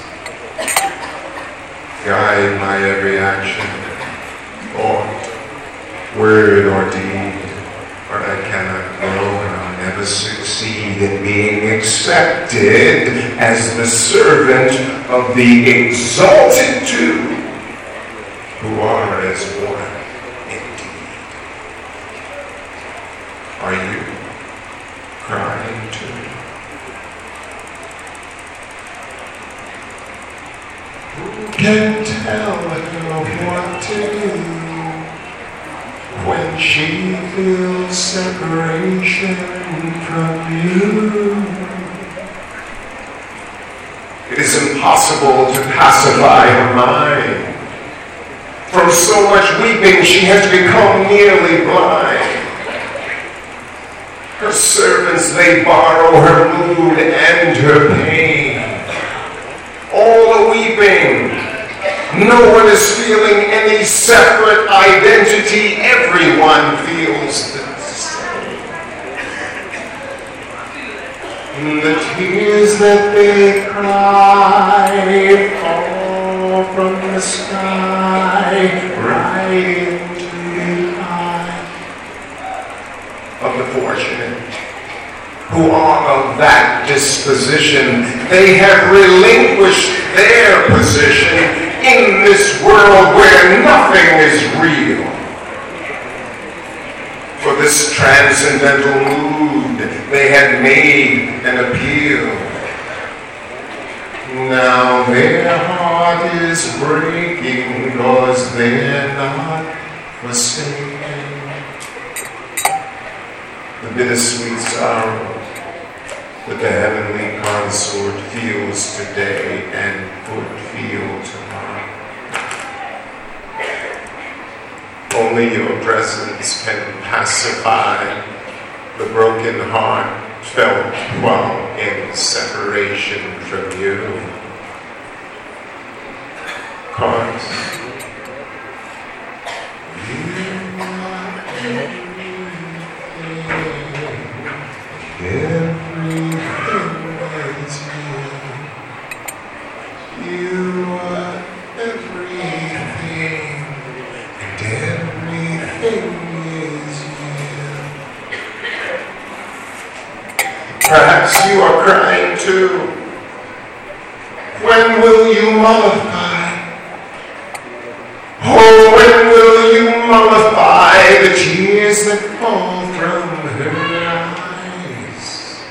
guide my every action, thought, word, or deed, for I cannot grow and I'll never succeed in being accepted as the servant of the exalted two, who are as one indeed. Are you crying too? Who can tell her what to do when she feels separation from you? It is impossible to pacify her mind. From so much weeping, she has become nearly blind. Her servants, they borrow her mood and her pain. All the weeping. No one is feeling any separate identity. Everyone feels the same. The tears that they cry fall from the sky right into the eye of the fortunate who are of that disposition. They have relinquished their position in this world where nothing is real. For this transcendental mood, they had made an appeal. Now their heart is breaking because they're not forsaken. The bittersweet sorrow that the heavenly consort feels today and would feel tomorrow. Only your presence can pacify the broken heart felt while in separation from you. 'Cause you are everything is you. You are everything, and everything is you. Perhaps you are crying too. When will you mollify? Oh, when will you mollify the tears that fall from her eyes?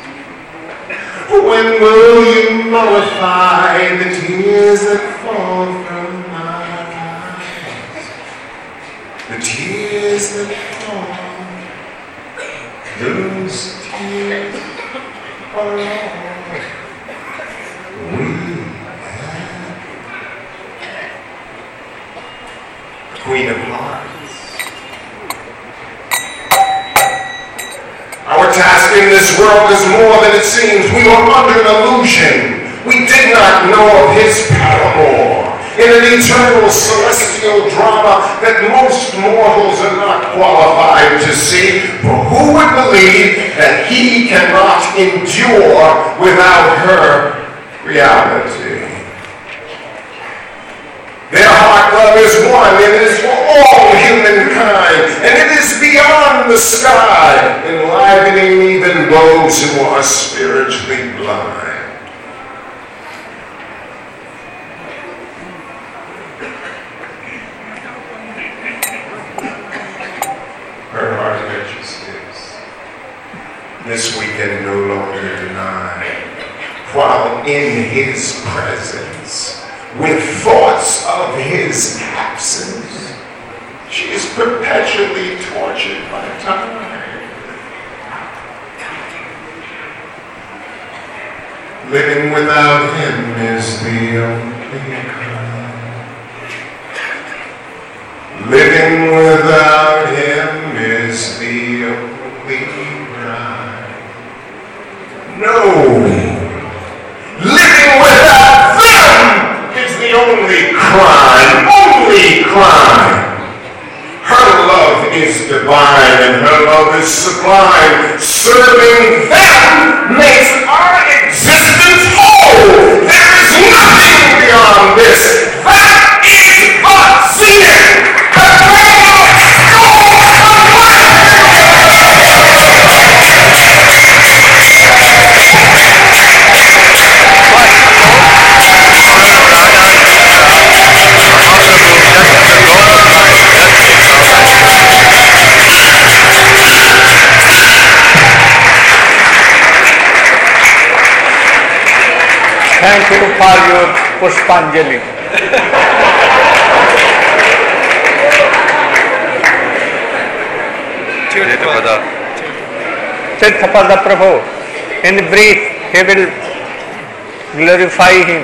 When will you mollify the tears that fall from my eyes? The tears that fall, those tears are all Queen of Hearts. Our task in this world is more than it seems. We are under an illusion. We did not know of his paramour in an eternal celestial drama that most mortals are not qualified to see. For who would believe that he cannot endure without her reality? Their heart love is one, and it is for all humankind, and it is beyond the sky, enlivening even those who are spiritually blind. Her heart righteousness, this we can no longer deny, while in his presence, with thoughts of his absence, she is perpetually tortured by time. Living without him is the only crime. Living without him is the only crime. No! Living without them is the only crime. Only crime! Her love is divine and her love is sublime. Serving them makes our existence whole. There is nothing beyond this. That is the zenith. Thank you for your Pushpanjali. Tirthapada Prabhu, in brief, he will glorify him.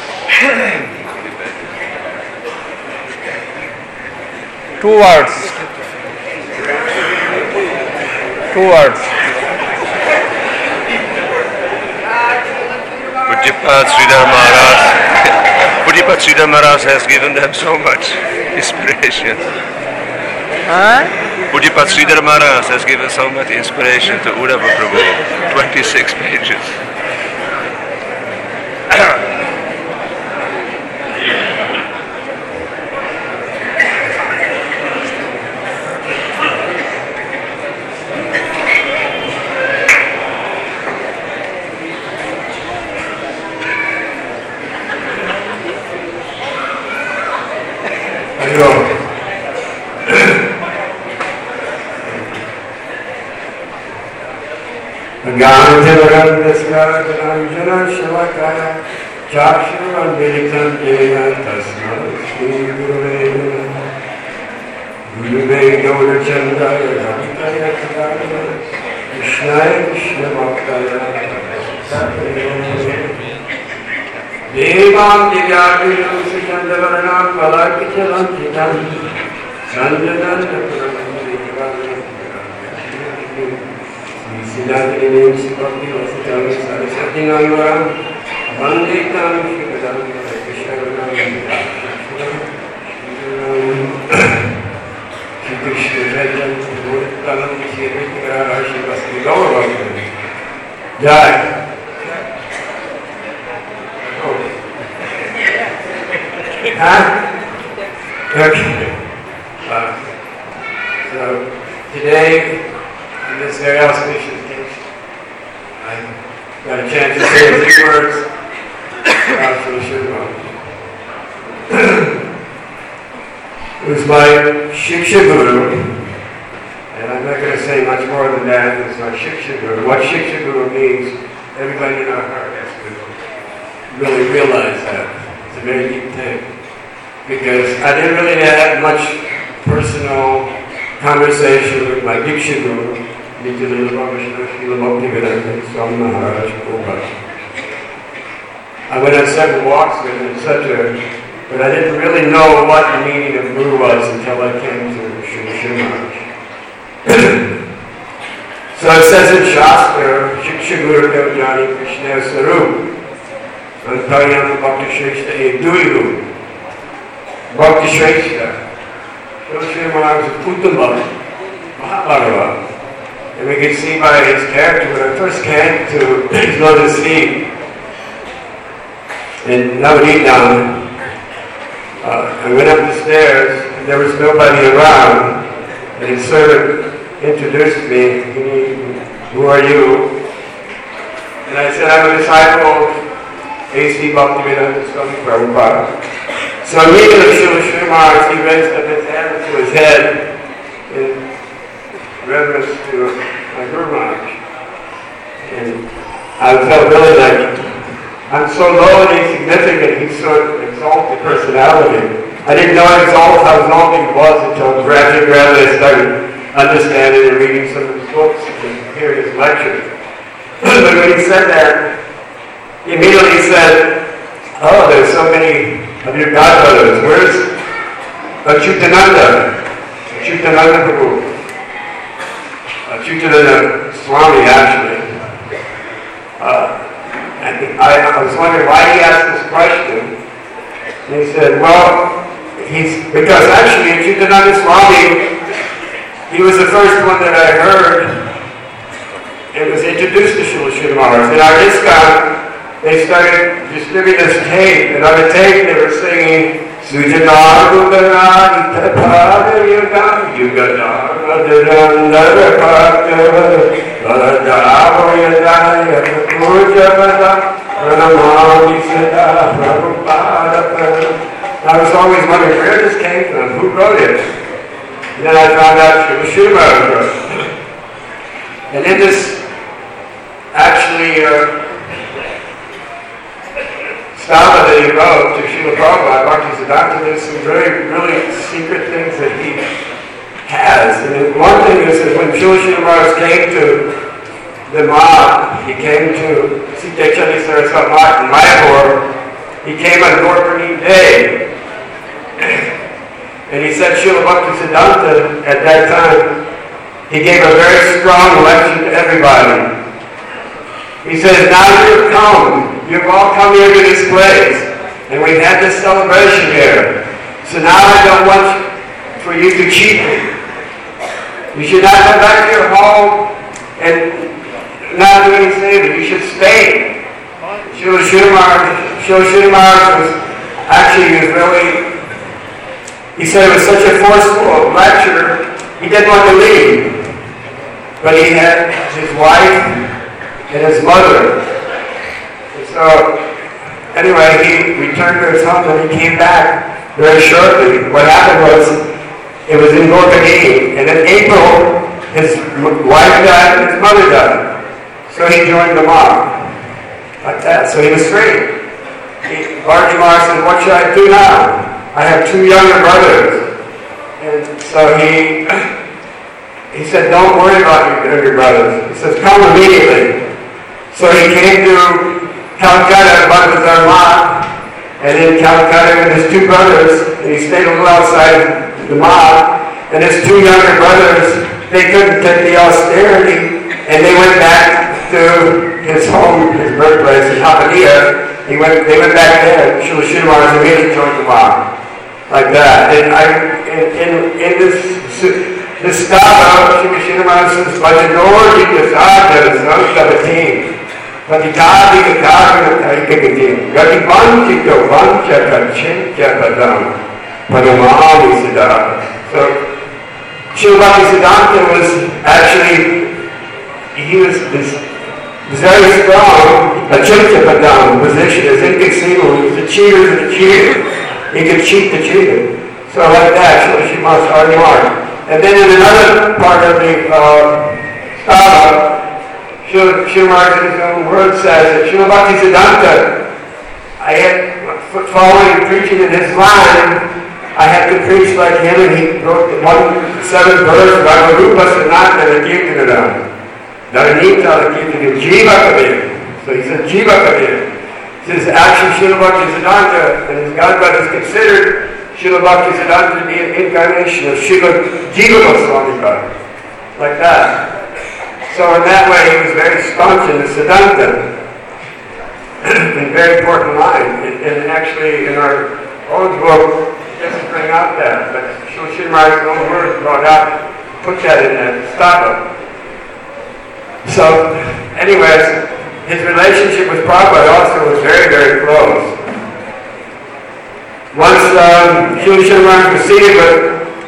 Two words. Pujyapat Sridhar Maharaj has given them so much inspiration. Pujyapat Sridhar Maharaj has given so much inspiration to Uddhava Prabhu. 26 pages. So today, in this very auspicious occasion, I got a chance to say a few words about Srila Shiva. It was my Shiksha Guru, and I'm not going to say much more than that. It was my Shiksha Guru. What Shiksha Guru means, everybody in our heart has to really realize that. It's a very deep thing. Because I didn't really have much personal conversation with my Diksha Guru, Nityananda Prabhupada, Srila Bhaktivedanta Swami Maharaj Prabhupada. I went on several walks with him, etc. but I didn't really know what the meaning of Guru was until I came to Srila Shiva Maharaj. So it says in Shastra, Shiksha Guru Devjani Krishna Sarup, Antaryam Bhakti Shrestha Eduiru, Bhakti Shrestha. Srila Shiva Maharaj is Uttama, Mahabharava. And we can see by his character, when I first came to his lotus feet in Navadvitam, I went up the stairs, and there was nobody around, and his servant introduced me. Who are you? And I said, I'm a disciple of A.C. Bhaktivedanta Swami Prabhupada. So immediately Srila Shiva Maharaj, he raised up his hand to his head in reverence to my Guru Maharaj. And I felt really like, I'm so low and insignificant, he's so exalted personality. I didn't know how exalted he was until gradually I started understanding and reading some of his books and hearing his lectures. But when he said that, he immediately said, oh, there's so many of your godbrothers. Where's Achyutananda? Achyutananda Prabhu. Achyutananda Swami, actually. I was wondering why he asked this question. And he said, well, because actually Achyutananda Swami, he was the first one that I heard. It was introduced to Srila Shiva Maharaj. In our ISKCON, they started distributing this tape, and on the tape they were singing Sujadar Gudanadi Tapada Yudan Yugadar Vadurandara Bhakta Yadaya Pujavada Pranamami Sada Prabhupada. I was always wondering where this came from, who wrote it? And then I found out Srila Shiva Maharaj wrote it. And in this actually stava that he wrote to Srila Prabhupada, Bhaktisiddhanta, there's some really secret things that he has. And one thing is that when Srila Shiva Maharaj came to the Math, he came to Sita Chandi Saraswat Math in Mayapur, he came on Gorpani Day. And he said Srila Bhaktisiddhanta at that time, he gave a very strong lecture to everybody. He says, now you've all come here to this place, and we've had this celebration here. So now I don't want for you to cheat me. You should not go back to your home and not do any saving. You should stay. Srila Shiva Maharaj was really, he said it was such a forceful lecture, he didn't want to leave. But he had his wife and his mother. And so, anyway, he returned to his home and he came back very shortly. What happened was, it was in Gorkani, and in April, his wife died and his mother died. So he joined the mob. Like that. So he was free. Bharti Maharaj said, what should I do now? I have two younger brothers. And so he said, don't worry about your younger brothers. He says, come immediately. So he came to Calcutta, Bhaktisiddhanta Math, and in Calcutta with his two brothers, and he stayed a little outside the Math, and his two younger brothers, they couldn't take the austerity, and they went back to his home, his birthplace in Hapadia. They went back there, and Srila Shiva Maharaj immediately joined the Math. Like that. And in this stava, Srila Shiva Maharaj says, Vajanor Jikasada Sankavatim, Vatikadi Kakagana Taikagatim, Gativanchika Vanchaka Chincha Padam, Padamami Siddhanta. So, Srila Bhaktisiddhanta was actually, he was very strong, a Chincha Padam position is inconceivable. He was the cheater of the cheater. He could cheat the cheater. So like that, Srila Shiva Maharaj already marked. And then in another part of the stava, Shiva Maharaj in his own words says that Srila Bhaktisiddhanta, I had, following preaching in his line, I had to preach like him, and he wrote the 7th verse, Bhagarupa Sanatana Kirtanadam. Dharanita Kirtanadam, Jiva Kabir. So he said Jiva Kabir. This is actually Srila Bhaktisiddhanta, and his godbrothers considered Srila Bhaktisiddhanta to be an incarnation of Srila Jiva Goswami Bhakti, like that. So in that way, he was very staunch in the Siddhanta. A very important line. And actually, in our old book, it doesn't bring out that, but Srila Sridhar Maharaj's own words brought out, put that in that stapa. So, anyways, his relationship with Prabhupada also was very, very close. Once Srila Sridhar Maharaj was seated with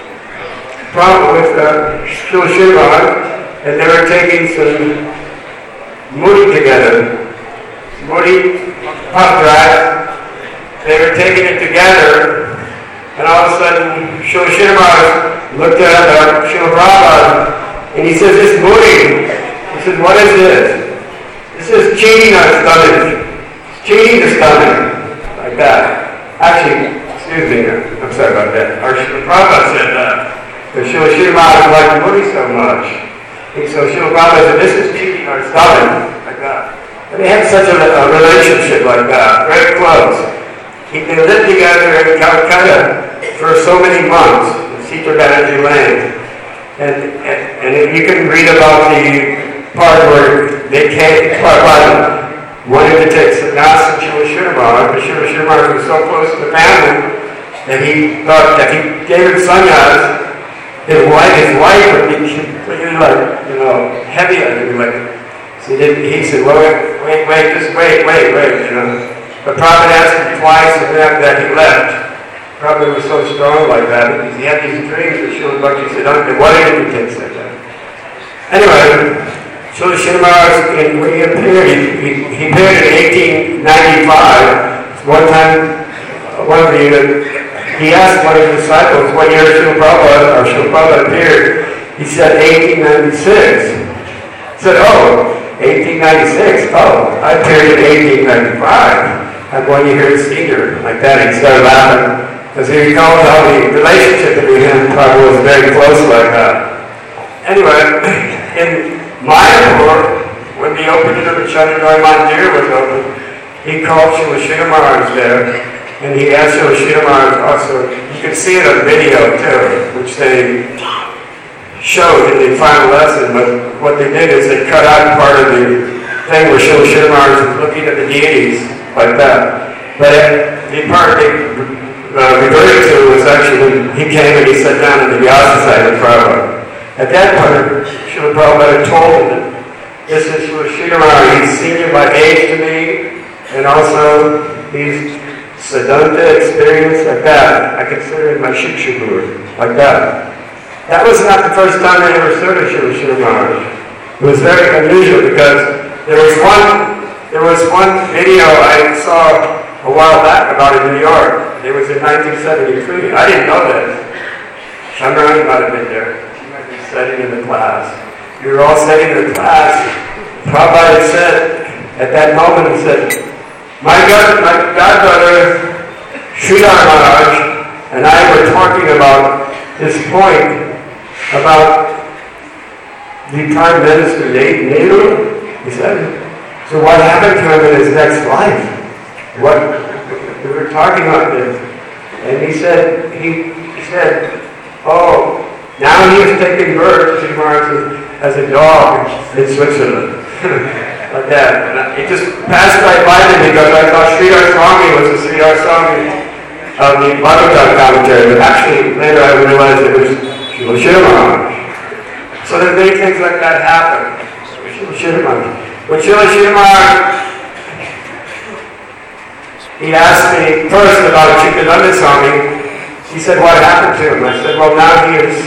Srila Sridhar Maharaj, and they were taking some mudi together. Mudi, puff rice. They were taking it together, and all of a sudden, Srila Sridhar Maharaj looked at Srila Prabhupada, and he says, "This mudi," he says, "what is this?" This is cheating our stomach. Cheating the stomach. Like that. Actually, excuse me, I'm sorry about that. Our Srila Prabhupada said that. Because Srila Sridhar Maharaj liked mudi so much. And so Srila Prabhupada said, "This is cheating our stomach." Like that. And they had such a relationship like that. Very close. They lived together in Calcutta for so many months in Sita Banerjee Lane. And you can read about the part where they came, Prabhupada wanted to take sannyas from Srila Sridhar Maharaj, but Srila Sridhar Maharaj was so close to the family that he thought that he gave him sannyas, his wife would be completely heavy on him. So he said, well, wait, just wait, But Prabhupada asked him twice, and after that he left. Prabhupada was so strong like that, because he had these dreams that Srila Bhaktisiddhanta wanted him to take sannyas. Anyway, Srila Sridhar Maharaj, when he appeared, he appeared in 1895. One time, he asked one of his disciples what year Srila Prabhupada appeared. He said 1896. He said, 1896. I appeared in 1895. I'm going to hear his senior. Like that, he started laughing. Because he recalled how the relationship between him and Prabhupada was very close like that. Anyway, in Mayapur, when the opening of the Chandramani Mandir was open, he called Srila Sridhar Maharaj there, and he asked Srila Sridhar Maharaj also, you can see it on video too, which they showed in the final lesson, but what they did is they cut out part of the thing where Srila Sridhar Maharaj was looking at the deities, like that. But the part they reverted to was actually, he came and he sat down in the Vyasa side of Prabhupada. At that point, Srila Prabhupada told him that this is Srila Sridhar Maharaj. He's senior by age to me, and also he's Siddhanta experience, like that. I consider him my Shiksha Guru, like that. That was not the first time I ever heard of Srila Sridhar Maharaj. It was very unusual because there was one video I saw a while back about in New York. It was in 1973. I didn't know this. Chandrani might have been there. Studying in the class. We were all studying in the class. Prabhupada said, at that moment, he said, my godbrother, Sridhar Maharaj, and I were talking about this point about the Prime Minister, Nehru. He said, so what happened to him in his next life? We were talking about this. And he said, oh, now he is taking birth, Sridhar Maharaj, as a dog in Switzerland. Like that. And it just passed right by me because I thought Sridhar Swami was the Sridhar Swami of the Bhagavatam commentary. But actually, later I realized it was Srila Sridhar Maharaj. So there are many things like that happen. Srila Sridhar Maharaj. When Srila Sridhar Maharaj, he asked me first about Chidananda Swami. He said, what happened to him? I said, well, now he is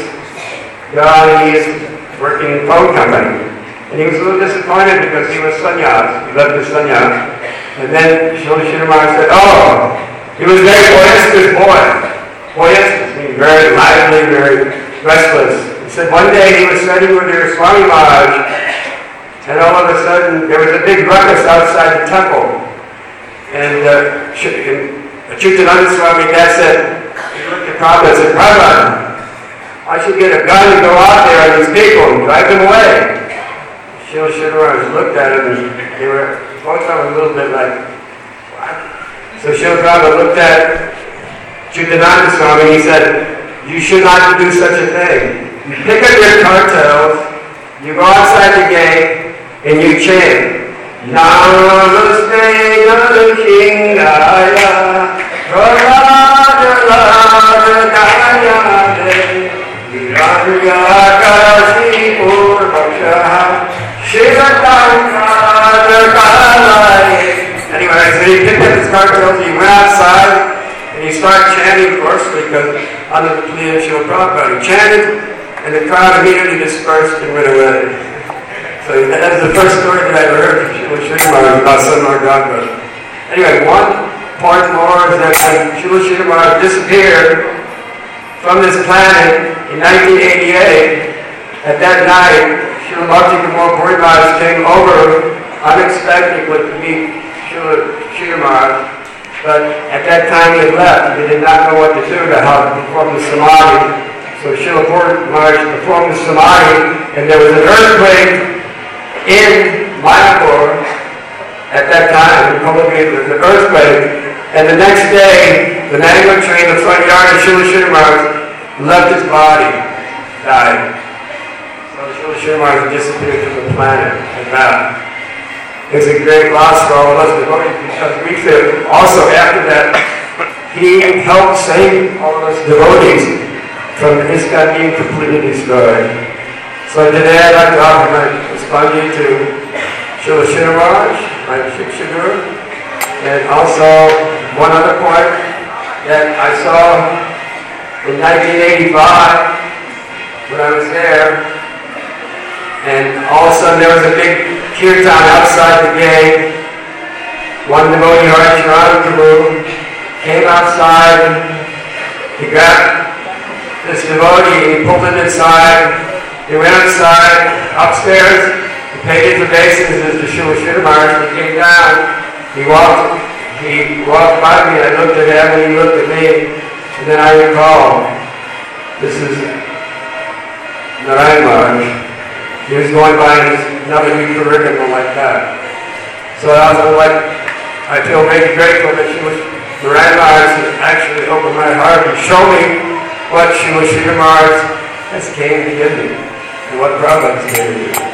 working in a phone company. And he was a little disappointed because he was sannyas. He left his sannyas. And then Srila Sridhar Maharaj said, oh, he was very boisterous boy. Boisterous means very lively, very restless. He said one day he was studying with your Swami Maharaj, and all of a sudden there was a big ruckus outside the temple. And Chidananda Swami, Dad said, he looked at Prabhupada and said, Prabhupada, I should get a gun and go out there on these people and drive them away. Srila Sridhar Maharaj looked at him and they were both of them a little bit like, So Srila Prabhupada looked at Chidananda Swami and he said, you should not do such a thing. You pick up your cartels, you go outside the gate, and you chant, Namaste Narasimhaya, Radha Anyway, so he picked up his cartels, he went outside, and he started chanting, of course, because under the plea of Srila Prabhupada. He chanted, and the crowd immediately dispersed and went away. So that's the first story that I ever heard from Srila Sridhar about Sunmar Ganga. Anyway, one part more is that when Srila Sridhar disappeared from this planet in 1988, at that night, Srila Bhakti Kumar Puri Maharaj came over unexpectedly to meet Srila Sridhar. But at that time he had left. He did not know what to do to how to perform the samadhi. So Srila Puri Maharaj performed the samadhi, and there was an earthquake in Mayapur at that time. There was an earthquake, and the next day, the mango tree in the front yard of Srila Sridhar Maharaj left his body, died. So Srila Sridhar Maharaj disappeared from the planet like that. It's a great loss for all of us devotees because we feel also after that he helped save all of us devotees from ISKCON being completely destroyed. So today I'd like to offer my Pushpanjali to Srila Sridhar Maharaj, my Shiksha Guru, and also one other point that I saw in 1985 when I was there, and all of a sudden there was a big kirtan outside the gate. One devotee, Haracharana Prabhu, came outside, he grabbed this devotee, he pulled him inside, he went outside, upstairs, he paid his obeisances to Srila Sridhar Maharaj, he came down, he walked by me, I looked at him and he looked at me, and then I recalled, this is Narayan Maharaj. He was going by in another new curriculum like that. So I feel very grateful that Narayan Maharaj actually opened my heart and showed me what Srila Sridhar Maharaj has came to give me and what Prabhupada has came to give me.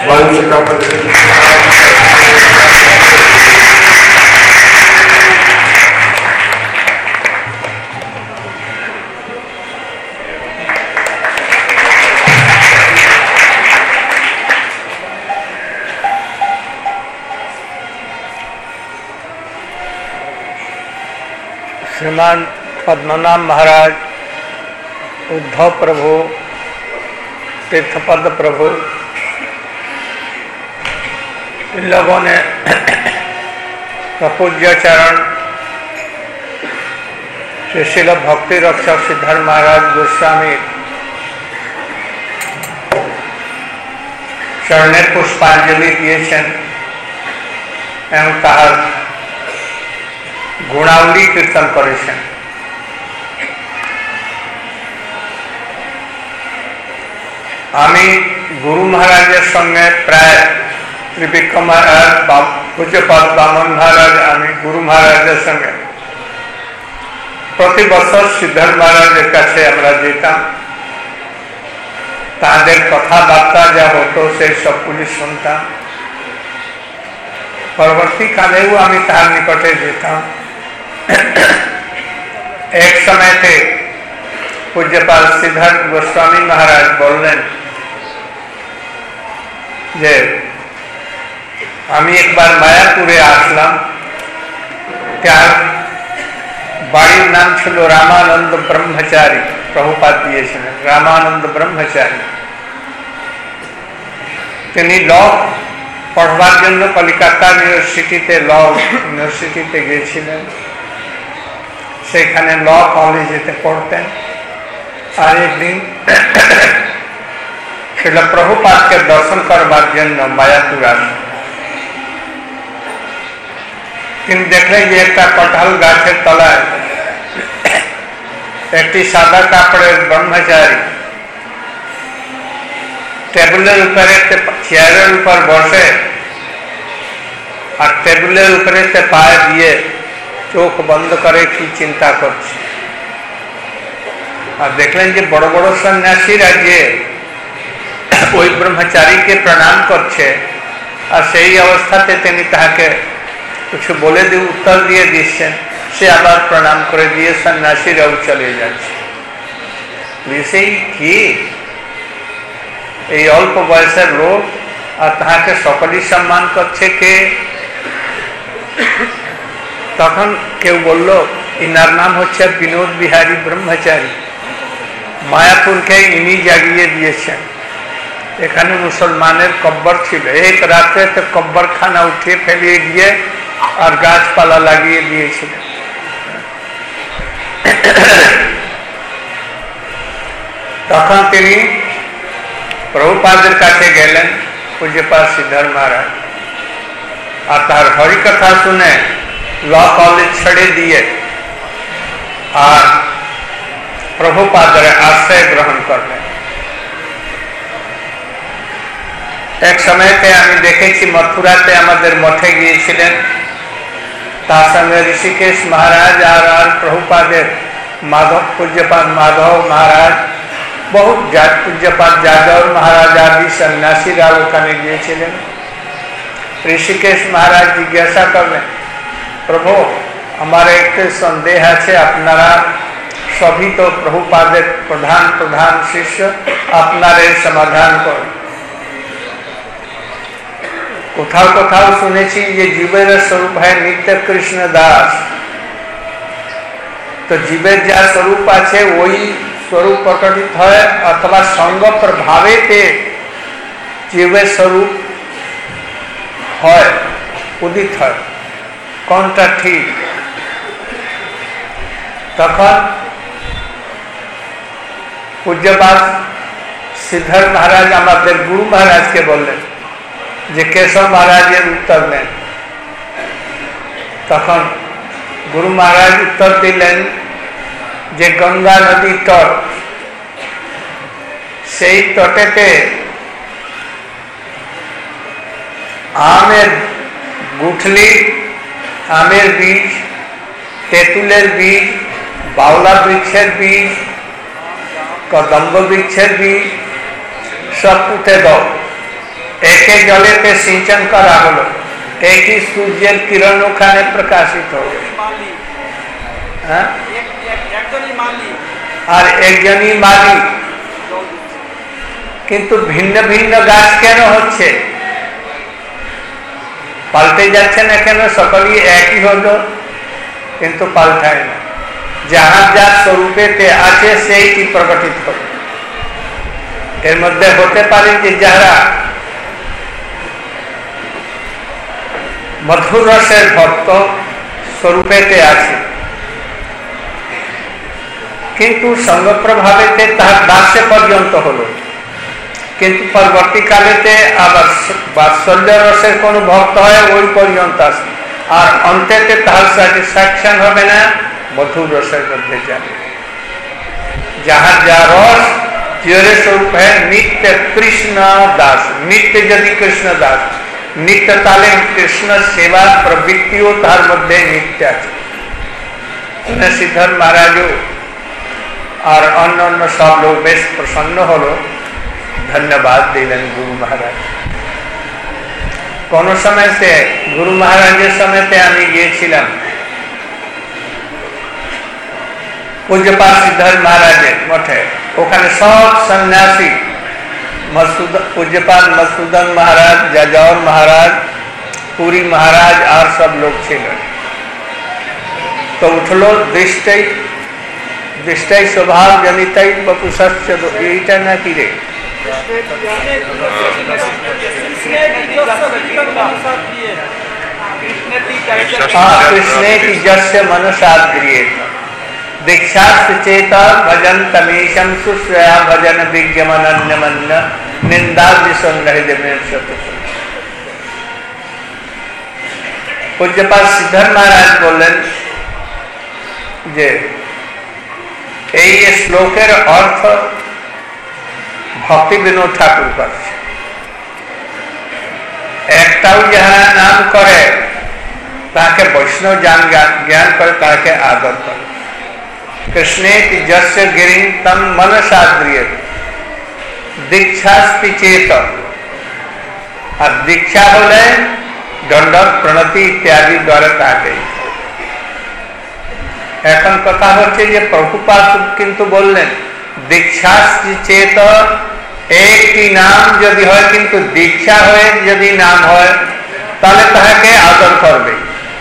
श्रीमान पद्मनाभ महाराज, उद्धव प्रभु, तीर्थपद प्रभु, इन लोगों ने प्रपूज्य चरण श्री शिल भक्ति रक्षक सिद्धार्थ महाराज गोस्वामी चरणे पुष्पांजलि दिए एवं तार गुणावली कीर्तन करे। आमी गुरु महाराजेर संगे प्राय त्रिविक्रम महाराज, पूज्यपाद बामन महाराज, आमी गुरु महाराजेर संगे प्रति बछर सिद्धार्थ महाराजेर काछे आमरा जेताम। तादेर कथाबार्ता जा हतो सेई सबगुली शुनताम। परवर्ती कालेও आमी तार निकटे जेताम। एक समय थे पूज्यपाल सिद्धार्थ गोस्वामी महाराज बोलें जे आमी एक बार मायापुरे आसलाम, त्यार बाड़ीर नाम छिलो रामानंद ब्रह्मचारी, प्रभुपाद दिएछिलेन रामानंद ब्रह्मचारी। तिनि ल पढ़वार जन्य कलिकाता यूनिवर्सिटीते ल यूनिवर्सिटीते गेछिलेन। सेखाने ल कलेजेते पढ़तें। और एक दिन श्रील प्रभुपाद के दर्शन करवार जन्य मायापुर आसलेन। তিনি দেখলেন যে একটা কঠাল গাছের তলায় একটি সাদা কাপড়ের ব্রহ্মচারী টেবিলের উপরে চেয়ারের উপর বসে আর টেবিলের উপরে পায়ে দিয়ে চোখ বন্ধ করে কি চিন্তা করছে। আর দেখলেন যে বড় বড় সন্ন্যাসীরা যে ওই ব্রহ্মচারীকে প্রণাম করছে, আর সেই অবস্থাতে তিনি তাহাকে কিছু বলে দিয়ে উত্তর দিয়ে দিচ্ছেন, সে আবার প্রণাম করে দিয়ে সন্ন্যাসীরাও চলে যাচ্ছে। সেই কি এই অল্প বয়সের লোক, আর তাহাকে সকলেই সম্মান করছে। কে তখন কেউ বলল ইনার নাম হচ্ছে বিনোদ বিহারী ব্রহ্মচারী, মায়াপুরকে ইনি জাগিয়ে দিয়েছেন। এখানে মুসলমানের কব্বর ছিল, এক রাত্রে তো কব্বর খানা উঠিয়ে ফেলিয়ে গিয়ে আর গাছপালা লাগিয়ে দিয়েছিলেন। তখন তিনি প্রভুপাদের কাছে গেলেন, পূজ্যপাদ শ্রীধর মহারাজ, আর তার হরিকথা শুনে ল কলেজ ছেড়ে দিয়ে আর প্রভুপাদের আশ্রয় গ্রহণ করলেন। এক সময়তে আমি দেখেছি মথুরাতে আমাদের মঠে গিয়েছিলেন, তার সঙ্গে ঋষিকেশ মহারাজ আর প্রভুপাদের পূজ্যপাদ মাধব মহারাজ, বহু পূজ্যপাদ যাদব মহারাজ আদি সন্ন্যাসীরা ওখানে গিয়েছিলেন। ঋষিকেশ মহারাজ জিজ্ঞাসা করলেন, প্রভু আমার একটু সন্দেহ আছে, আপনারা সবই তো প্রভুপাদের প্রধান প্রধান শিষ্য, আপনার এর সমাধান করুন। কোথাও কোথাও শুনেছি যে জীবের স্বরূপ হয় নিত্য কৃষ্ণ দাস, তো জীবের যা স্বরূপ আছে ওই স্বরূপ প্রকটিত হয়, অথবা সঙ্গ প্রভাবেতে জীবের স্বরূপ হয়, উদিত হয়, কোনটা ঠিক? তখন পূজ্যপাদ শ্রীধর মহারাজ আমাদের গুরু মহারাজকে বললেন যে কেশব মহারাজের উত্তর দেন। তখন গুরু মহারাজ উত্তর দিলেন যে গঙ্গা নদী তট, সেই তটেতে আমের গুঠলি, আমের বীজ, তেঁতুলের বীজ, বাউলা বৃক্ষের বীজ, কদম্ব বৃক্ষের বীজ সব পুঁতে দাও, একে জলেতে সিঞ্চন করা হলো, একই সূর্যের কিরণ ওখানে প্রকাশিত হলো। হ্যাঁ, আর একজনই মালি, কিন্তু ভিন্ন ভিন্ন গাছ কেন হচ্ছে? পাল্টে যাচ্ছে না কেন? সকলেই একই হলো, কিন্তু পাল্টায় না। যাহার যার স্বরূপেতে আছে সেইটি প্রকটিত হবে। এর মধ্যে হতে পারে যে যারা মধুর রসের ভক্ত স্বরূপেতে আছে, কিন্তু সঙ্গ প্রভাবেতে তাহার দাস্য পর্যন্ত হলো, কিন্তু পরবর্তীকালেতে আবার বাৎসল্য রসের কোন ভক্ত হয় ওই পর্যন্ত আসে, আর অন্তেতে তাহার স্যাটিসফ্যাকশন হবে না, মধুর রসের মধ্যে যাবে। যাহার যা রস চিরে স্বরূপ হয় নিত্য কৃষ্ণ দাস, নিত্য যদি কৃষ্ণ দাস, নিত্য তালে কৃষ্ণ সেবা প্রবৃত্তিও তার মধ্যে নিত্য আছে। শ্রীধর মহারাজও আর অন্য অন্য সব লোক বেশ প্রসন্ন হলো, ধন্যবাদ দিলেন গুরু মহারাজ। কোন সময়তে গুরু মহারাজের সময়তে আমি গিয়েছিলাম পূজ্যপাদ শ্রীধর মহারাজের মঠে, ওখানে সব সন্ন্যাসী, পূজ্যপাদ মধুসূদন মহারাজ, যাজর মহারাজ, পুরী মহারাজ আর সব লোক ছিলেন। তো উঠলো দৃষ্টাই স্বভাব জনিতাই বপুষস্য, এইটা নাকি রে? कृष्णे की जस्य मनसाद्रिये दीक्षास्त चेत भजन तमेशम सुश्रया भजन विज्ञमनन्य मन निंदा पूज्यपाद श्रीधर महाराज बोलें जे এই শ্লোকের অর্থ ভক্তি বিনোদ ঠাকুর করছে। একটাও যাহারা নাম করে ताके वैष्णव ज्ञान करे, ताके आदर करे। कृष्णे जस्य गिरिं तम मनसा द्रियते दीक्षास्ति चेत। और दीक्षा बोले दंडक प्रणति इत्यादि द्वारा ताके। এখন কথা হচ্ছে যে প্রভুপাদ কিন্তু বললেন দীক্ষাস্তি চেত, একটি নাম যদি হয় কিন্তু দীক্ষা হয়ে যদি নাম হয় তাহলে তাহাকে আদর করবে।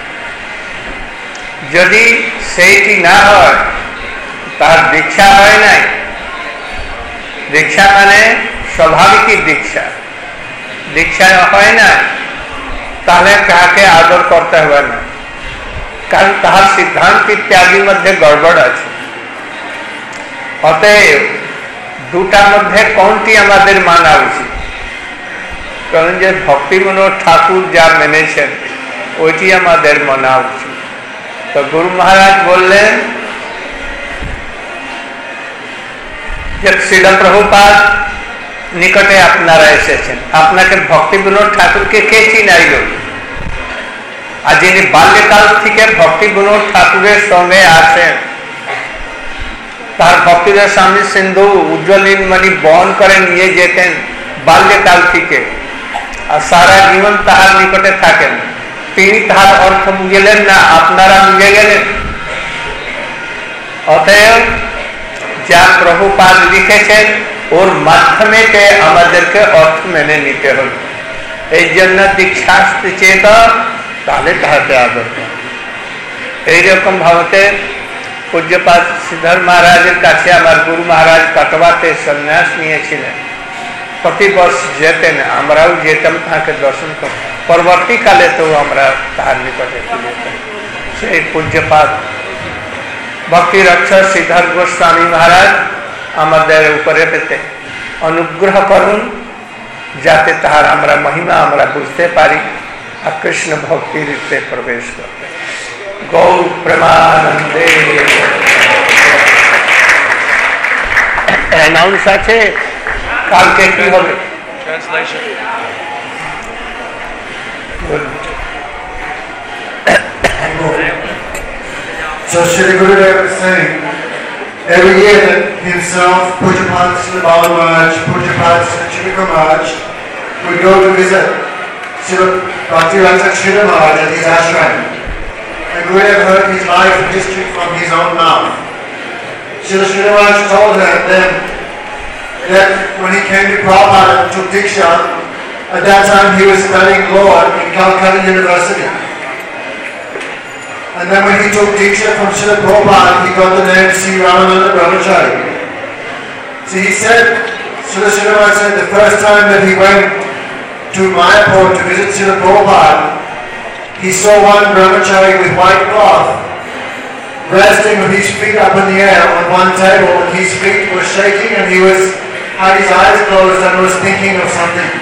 যদি সেইটি না হয়, তার দীক্ষা হয় নাই, দীক্ষা মানে স্বাভাবিক দীক্ষা, দীক্ষা হয় না, তাহলে তাহাকে আদর করতে হবে না, কারণ তাহার সিদ্ধান্ত ইত্যাদির মধ্যে গড়বড় আছে। অতএব দুটার মধ্যে কোনটি আমাদের মানা উচিত? কারণ যে ভক্তি মনোহর ঠাকুর যা মেনেছেন ওইটি আমাদের মানা উচিত। তো গুরু মহারাজ বললেন যে শ্রীল প্রভুপাদ নিকটে আপনারা এসেছেন, আপনাকে ভক্তি বিনোদ ঠাকুরকে কে চিনাইল? আর যিনি বাল্যকাল থেকে ভক্তি বিনোদ ঠাকুরের সঙ্গে আছেন, তার ভক্তিদের স্বামী সিন্ধু উজ্জ্বলীন মণি বহন করে নিয়ে যেতেন বাল্যকাল থেকে, আর সারা জীবন তাহার নিকটে থাকেন, তিনি তাহার অর্থ বুঝলেন না, আপনারা বুঝে গেলেন। অতএব যা প্রভুপাদ লিখেছেন ওর মাধ্যমে আমাদেরকে অর্থ মেনে নিতে হবে। এই জন্য দীক্ষাস্তি চেত, তাহলে তাহাকে আদর করে। এইরকম ভাবতে পূজ্যপাদ শ্রীধর মহারাজের কাছে আমার গুরু মহারাজ কাটোয়াতে সন্ন্যাস নিয়েছিলেন, প্রতি বর্ষ যেতেন, আমরাও যেতাম তাকে দর্শন করতাম। পরবর্তীকালে তো আমরা তাহার নিকটে যেতাম। সেই পূজ্যপাদ ভক্তি রক্ষক শ্রীধর গোস্বামী মহারাজ আমাদের উপরে পেতে অনুগ্রহ করুন, যাতে তাহার আমরা মহিমা আমরা বুঝতে পারি আর কৃষ্ণ ভক্তিতে প্রবেশ করতে। গৌর প্রেমানন্দে। অ্যানাউন্স আছে কালকে কি হবে? Translation. So Shri Gurudev is saying, every year that himself, Pujapad Srila Bala Maharaj, Pujapad Srila Chidika Maharaj would go to visit Srila Bhaktivedanta Srila Maharaj at his ashram. And Gurudev heard his life and history from his own mouth. Srila Srila Maharaj told them that when he came to Prabhupada and took Diksha, at that time he was studying law in Calcutta University. And then when he took Diksha from Srila Prabhupada, he got the name Sri Ramananda Brahmachari. So he said, Srila Srila Maharaj said the first time that he went to Mayapur to visit Srila Prabhupada, he saw one brahmachari with white cloth resting with his feet up in the air on one table, and his feet were shaking and he had his eyes closed and was thinking of something.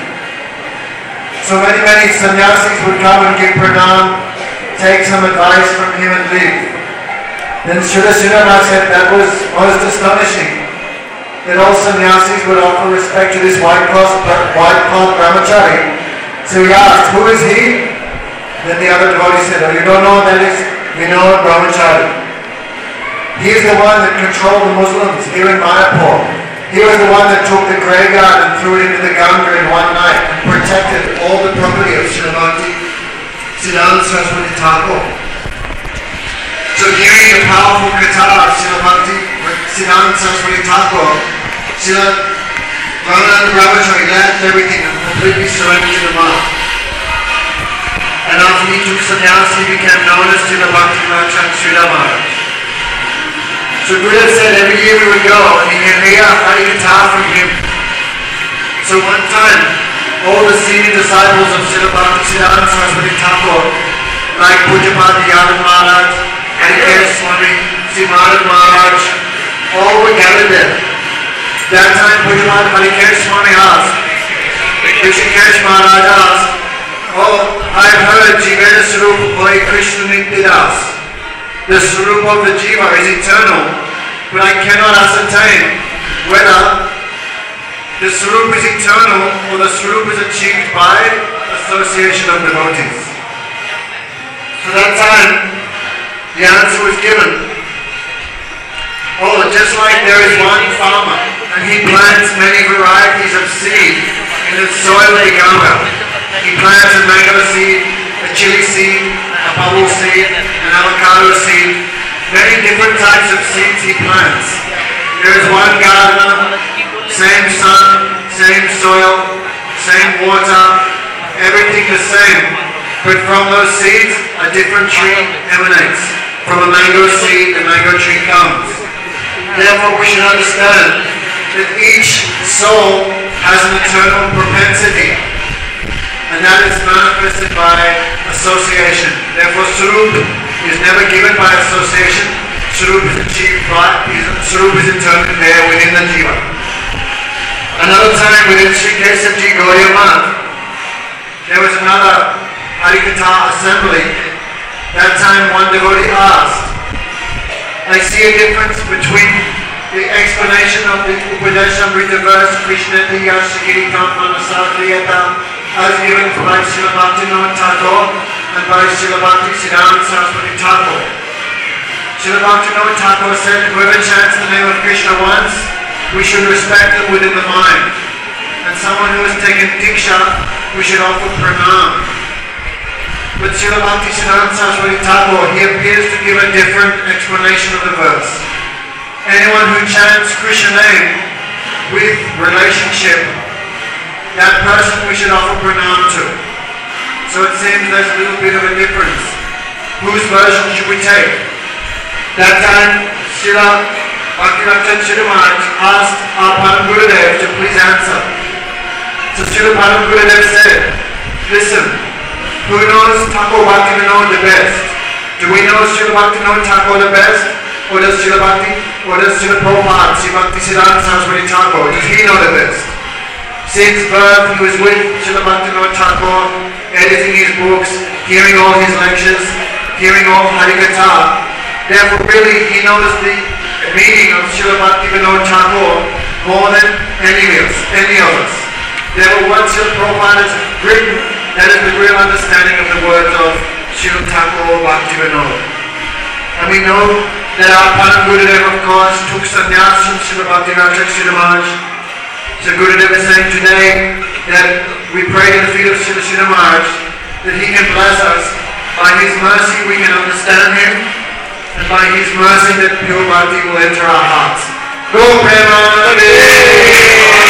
So many sannyasis would come and give pranam, take some advice from him and leave. Then Srila Srila Maharaj said that was most astonishing, that all sannyasis would offer respect to this white cloth brahmachari. So he asked, who is he? Then the other devotee said, oh, you don't know, that is Vinod Brahmachari. He is the one that controlled the Muslims here in Mayapur. He was the one that took the graveyard and threw it into the Ganga in one night and protected all the property of Srila Bhakti Siddhanta Saraswati Thakur. So hearing the powerful katha of Srila Bhakti Siddhanta Saraswati Thakur, Srila Ramananda Brahmachari left everything and completely surrendered to the monk. And after he took sannyas, he became known as Srila Bhakti Marchand Srila Maharaj. So Gurudev said every year we would go and he would hear Hari Katha from him. So one time, all the senior disciples of Srila Bhakti Siddhanta Saraswati Thakur, like Pujapad Yadav Maharaj, Harikesh Swami, Sri Maharaj Maharaj, all were gathered there. That time Pujapad Harikesh Swami asked, Rishikesh Maharaj asked, oh, I've heard Jivena Swarup Bhai Krishna Nityadas. The Swarup of the Jiva is eternal, but I cannot ascertain whether the Swarup is eternal or the Swarup is achieved by association of devotees. So that time, the answer was given. Oh, just like there is one farmer, and he plants many varieties of seed in the soil of the Ganga. He plants a mango seed, a chili seed, a bubble seed, an avocado seed, many different types of seeds he plants. There is one gardener, same sun, same soil, same water, everything the same. But from those seeds, a different tree emanates. From a mango seed, the mango tree comes. Therefore, we should understand that each soul has an eternal propensity, and that is manifested by association. Therefore, Swarup is never given by association. Swarup is achieved by, Swarup is internally there within the Jiva. Another time within Sri Kesavji Gaudiya Math, there was another Harikatha assembly. That time one devotee asked, I see a difference between the explanation of the Upadeshamrita verse Krishna Diya Shikiritam Manasariyata as given by Srila Bhaktivinoda Thakur and by Srila Bhakti Siddhanta Saraswati Thakur. Srila Bhaktivinoda Thakur said, whoever chants the name of Krishna once, we should respect them within the mind. And someone who has taken Diksha, we should offer pranam. But Srila Bhakti Siddhanta Saraswati Thakur, he appears to give a different explanation of the verse. Anyone who chants Krishna name with relationship, that person we should offer pranam to. So it seems there's a little bit of a difference. Whose version should we take? That time, Srila Bhaktivedanta Maharaj asked our Param Gurudev to please answer. So Srila Param Gurudev said, listen, who knows Thakur Bhaktivinoda the best? Do we know Srila Bhaktivinoda Thakur the best? Or does Srila Prabhupada, Sri Bhakti Siddhanta Saraswati Thakur, does he know the best? Since birth he was with Srila Bhaktivinoda Thakur, editing his books, hearing all his lectures, hearing all Harikatha. Therefore really he knows the meaning of Srila Bhaktivinoda Thakur more than any of us. Therefore what Srila Prabhupada has written, that is the real understanding of the words of Srila Thakur Bhaktivinoda. And we know that our Param Gurudev, of course, took sannyas from Srila Bhaktivinoda Maharaj. So Gurudev is saying today that we pray to the feet of Srila Maharaj that he can bless us. By his mercy we can understand him, and by his mercy that pure bhakti will enter our hearts. Go Premanande!